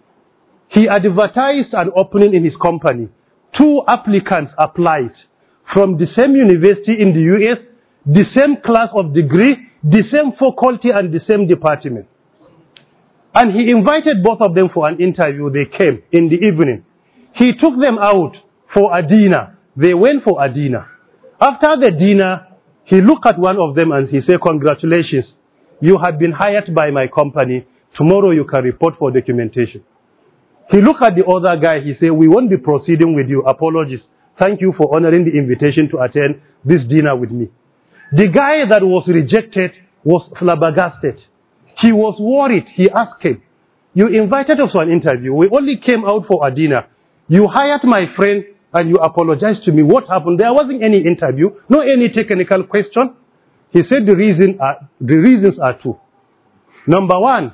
He advertised an opening in his company. 2 applicants applied. from the same university in the US, the same class of degree, the same faculty and the same department. And he invited both of them for an interview. They came in the evening. He took them out for a dinner. They went for a dinner. After the dinner, he looked at one of them and he said, "Congratulations, you have been hired by my company. Tomorrow you can report for documentation." He looked at the other guy. He said, "We won't be proceeding with you. Apologies. Thank you for honoring the invitation to attend this dinner with me." The guy that was rejected was flabbergasted. He was worried. He asked him, "You invited us for an interview. We only came out for a dinner. You hired my friend and you apologized to me. What happened? There wasn't any interview, no any technical question." He said the reasons are two. Number one,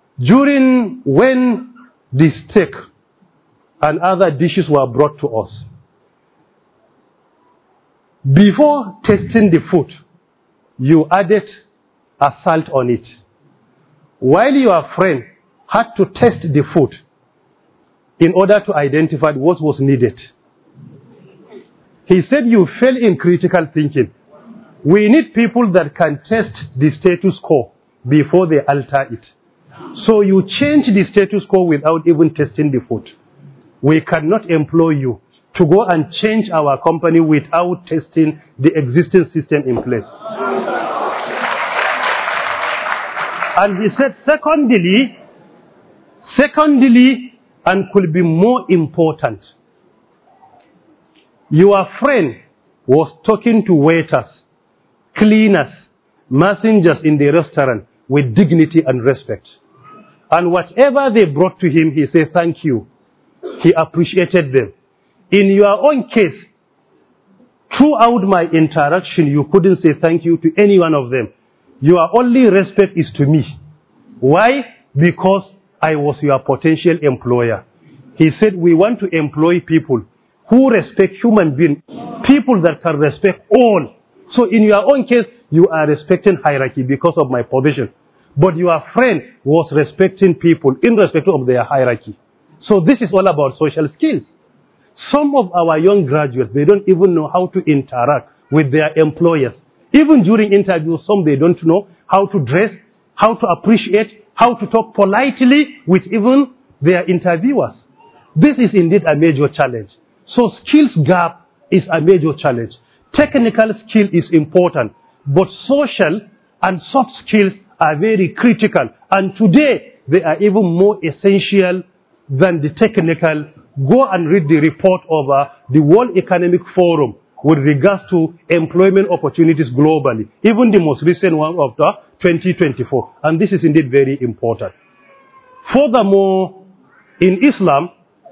when the steak and other dishes were brought to us, before tasting the food, you added a salt on it, while your friend had to taste the food in order to identify what was needed. He said you fell in critical thinking. We need people that can test the status quo before they alter it. So you change the status quo without even testing the food. We cannot employ you to go and change our company without testing the existing system in place. And he said, secondly, and could be more important, your friend was talking to waiters, cleaners, messengers in the restaurant with dignity and respect. And whatever they brought to him, he said, "Thank you." He appreciated them. In your own case, throughout my interaction, you couldn't say thank you to any one of them. Your only respect is to me. Why? Because I was your potential employer. He said, we want to employ people who respect human beings, people that can respect all. So in your own case, you are respecting hierarchy because of my position. But your friend was respecting people in respect of their hierarchy. So this is all about social skills. Some of our young graduates, they don't even know how to interact with their employers. Even during interviews, some they don't know how to dress, how to appreciate, how to talk politely with even their interviewers. This is indeed a major challenge. So skills gap is a major challenge. Technical skill is important, but social and soft skills are very critical. And today, they are even more essential than the technical. Go and read the report of the World Economic Forum with regards to employment opportunities globally, even the most recent one of the 2024. And this is indeed very important. Furthermore, in Islam,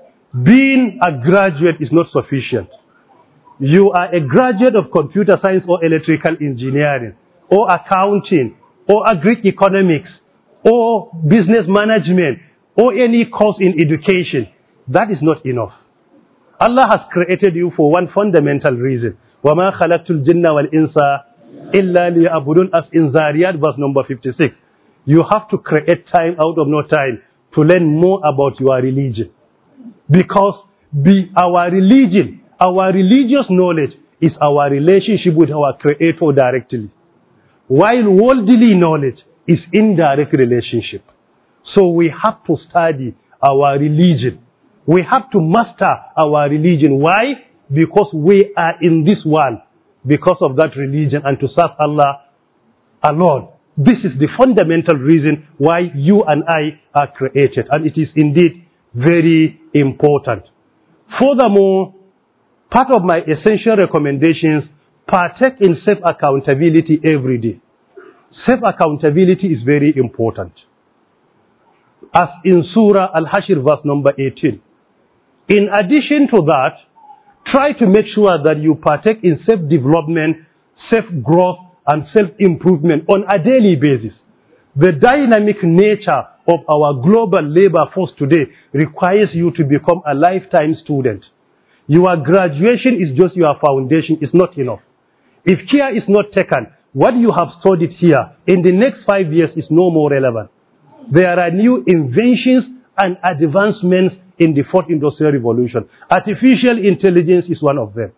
being a graduate is not sufficient. You are a graduate of computer science or electrical engineering, or accounting, or agri-economics, or business management, or any course in education. That is not enough. Allah has created you for one fundamental reason. وَمَا خَلَقْتُ الْجِنَّ وَالْإِنسَ إِلَّا لِيَعْبُدُونَ, as in Zariyat verse number 56. You have to create time out of no time to learn more about your religion. Because our religion, our religious knowledge is our relationship with our Creator directly. While worldly knowledge is indirect relationship. So we have to study our religion. We have to master our religion. Why? Because we are in this world because of that religion and to serve Allah alone. This is the fundamental reason why you and I are created. And it is indeed very important. Furthermore, part of my essential recommendations, partake in self-accountability every day. Self-accountability is very important. As in Surah Al-Hashr verse number 18. In addition to that, try to make sure that you partake in self-development, self-growth, and self-improvement on a daily basis. The dynamic nature of our global labor force today requires you to become a lifetime student. Your graduation is just your foundation. It's not enough. If care is not taken, what you have studied here in the next 5 years is no more relevant. There are new inventions and advancements in the fourth industrial revolution. Artificial intelligence is one of them.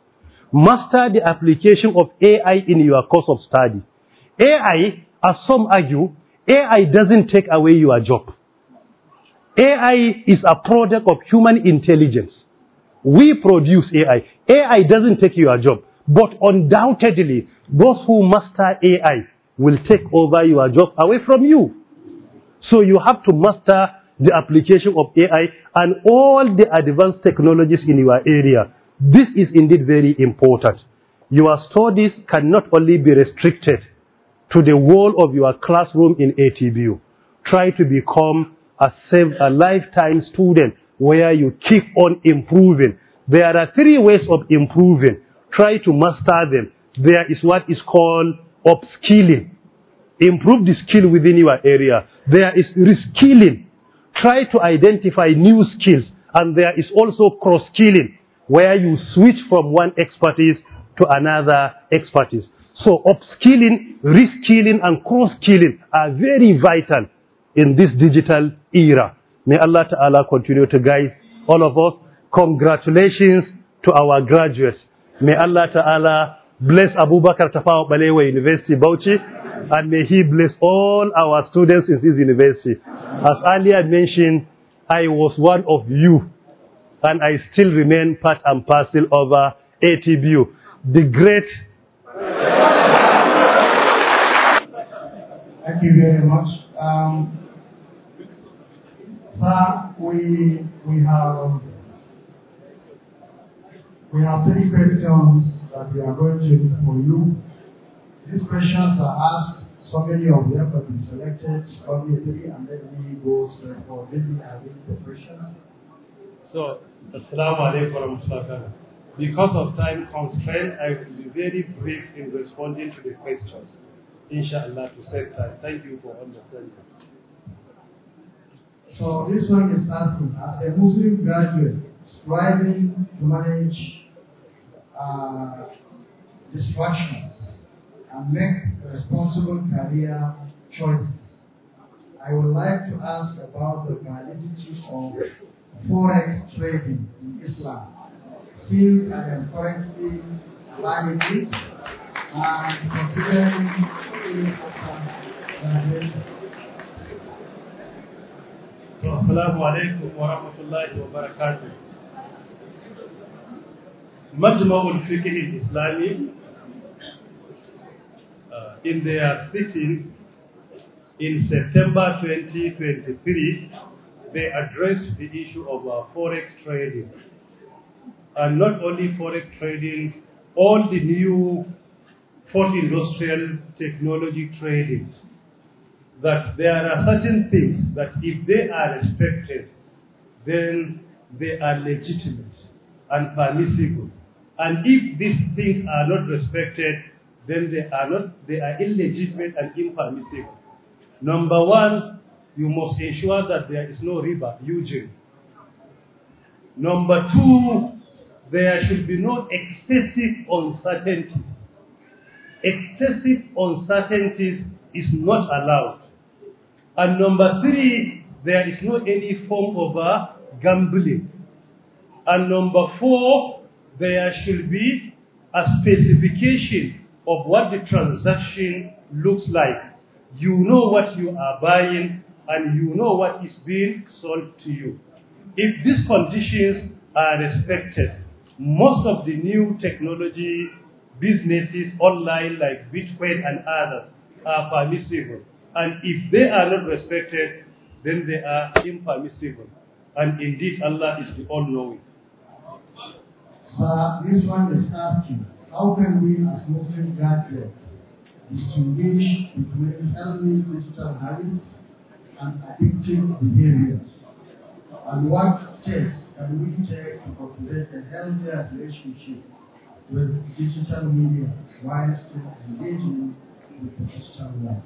Master the application of AI in your course of study. AI, as some argue, AI doesn't take away your job. AI is a product of human intelligence. We produce AI. AI doesn't take your job. But undoubtedly, those who master AI will take over your job away from you. So you have to master the application of AI and all the advanced technologies in your area. This is indeed very important. Your studies cannot only be restricted to the wall of your classroom in ATBU. Try to become a lifetime student where you keep on improving. There are 3 ways of improving. Try to master them. There is what is called upskilling. Improve the skill within your area. There is reskilling. Try to identify new skills. And there is also cross-skilling, where you switch from one expertise to another expertise. So upskilling, reskilling, and cross-skilling are very vital in this digital era. May Allah Ta'ala continue to guide all of us. Congratulations to our graduates. May Allah Ta'ala bless Abu Bakr Tafawa Balewa University Bauchi, and may He bless all our students in this university. As earlier mentioned, I was one of you, and I still remain part and parcel of ATBU. The great... Thank you very much. Sir, we have 3 questions that we are going to do for you. These questions are asked, so many of them have been selected, only 3, and then we go straight for maybe I read the questions. So, Assalamu alaikum warahmatullahi. Because of time constraint, I will be very brief in responding to the questions. Inshallah, to save time. Thank you for understanding. So this one is asking, as a Muslim graduate striving to manage distractions and make responsible career choices, I would like to ask about the validity of forex trading in Islam. Since I am currently learning it and considering it as Assalamu alaikum wa rahmatullahi wa barakatuh. Majma'ul Fiqh al-Islami, in their sitting in September 2023, they addressed the issue of forex trading. And not only forex trading, all the new fourth industrial technology tradings, that there are certain things that if they are respected, then they are legitimate and permissible. And if these things are not respected, then they are illegitimate and impermissible. Number 1, you must ensure that there is no riba, usury. Number 2, there should be no excessive uncertainty. Excessive uncertainties is not allowed. And number 3, there is no any form of gambling. And number 4, there should be a specification of what the transaction looks like. You know what you are buying and you know what is being sold to you. If these conditions are respected, most of the new technology businesses online like Bitcoin and others are permissible. And if they are not respected, then they are impermissible. And indeed, Allah is the all-knowing. Sir, this one is asking, how can we as Muslim graduates distinguish between healthy digital habits and addictive behaviors? And what steps can we take to cultivate a healthier relationship with digital media while still engaging with the digital world?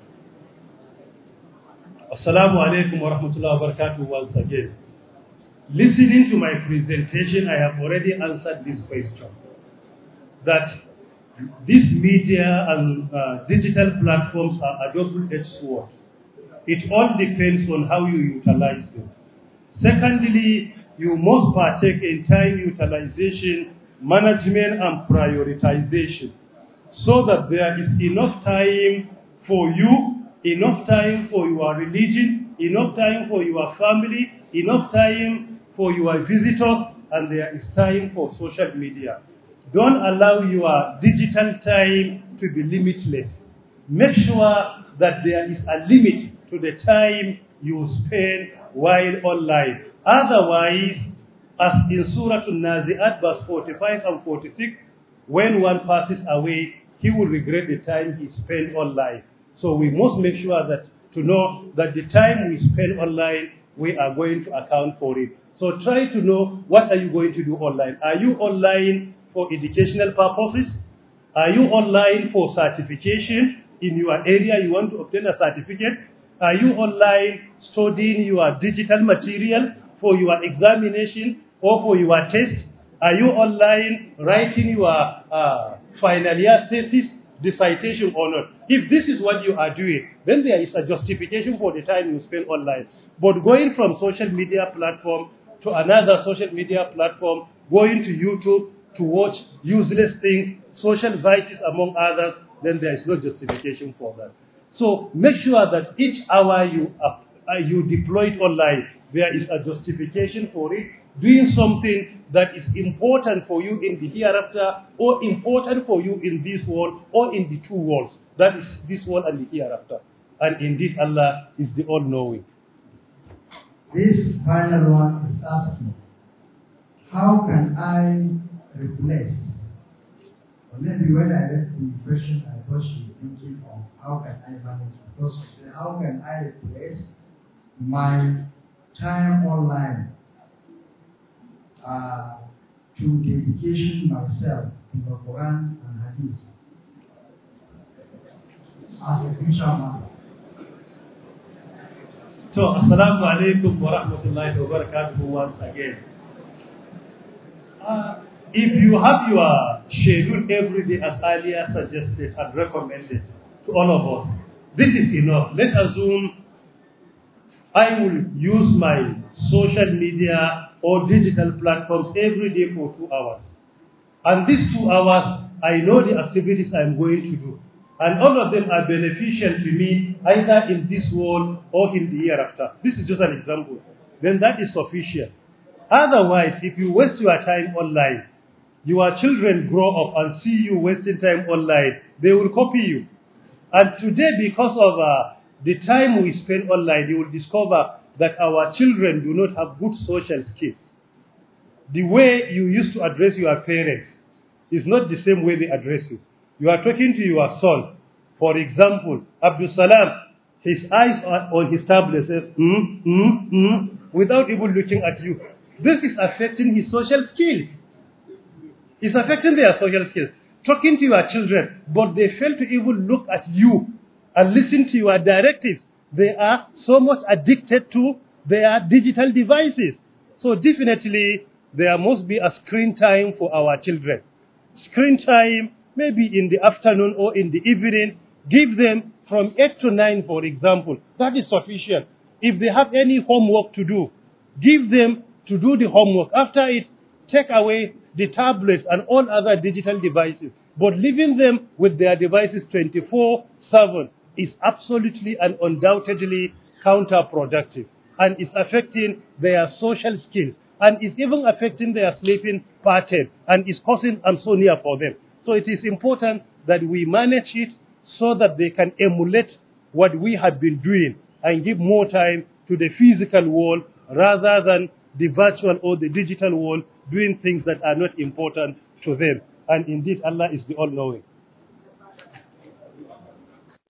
Assalamu alaikum wa rahmatullahi wa barakatuh once again. Listening to my presentation, I have already answered this question. That this media and digital platforms are a double-edged sword. It all depends on how you utilize them. Secondly, you must partake in time utilization management and prioritization, so that there is enough time for you, enough time for your religion, enough time for your family, enough time for your visitors, and there is time for social media. Don't allow your digital time to be limitless. Make sure that there is a limit to the time you spend while online. Otherwise, as in Surah An-Nazi'at verse 45 and 46, when one passes away, he will regret the time he spent online. So we must make sure that to know that the time we spend online, we are going to account for it. So try to know, what are you going to do online? Are you online for educational purposes? Are you online for certification? In your area, you want to obtain a certificate? Are you online studying your digital material for your examination or for your test? Are you online writing your final year thesis, dissertation or not? If this is what you are doing, then there is a justification for the time you spend online. But going from social media platform to another social media platform, going to YouTube to watch useless things, social vices among others, then there is no justification for that. So make sure that each hour you deploy it online, there is a justification for it, doing something that is important for you in the hereafter, or important for you in this world, or in the two worlds, that is this world and the hereafter. And indeed Allah is the all-knowing. This final one is asking, how can I replace? Or maybe when I read the question, I was thinking of how can I manage? Because how can I replace my time online to dedication myself to the Quran and Hadith as a future master? So, Assalamu alaikum wa rahmatullahi wa barakatuh once again. If you have your schedule every day as earlier suggested and recommended to all of us, this is enough. Let's assume I will use my social media or digital platforms every day for 2 hours. And these 2 hours, I know the activities I'm going to do. And all of them are beneficial to me either in this world or in the hereafter. This is just an example. Then that is sufficient. Otherwise, if you waste your time online, your children grow up and see you wasting time online, they will copy you. And today, because of the time we spend online, you will discover that our children do not have good social skills. The way you used to address your parents is not the same way they address you. You are talking to your son. For example, Abdul Salam, his eyes are on his tablet, says, without even looking at you. This is affecting his social skills. It's affecting their social skills. Talking to your children, but they fail to even look at you and listen to your directives. They are so much addicted to their digital devices. So definitely, there must be a screen time for our children. Screen time, maybe in the afternoon or in the evening. Give them from 8 to 9, for example. That is sufficient. If they have any homework to do, give them to do the homework. After it, take away the tablets and all other digital devices. But leaving them with their devices 24/7 is absolutely and undoubtedly counterproductive. And it's affecting their social skills. And it's even affecting their sleeping pattern. And it's causing insomnia for them. So it is important that we manage it so that they can emulate what we have been doing and give more time to the physical world rather than the virtual or the digital world doing things that are not important to them. And indeed, Allah is the all-knowing.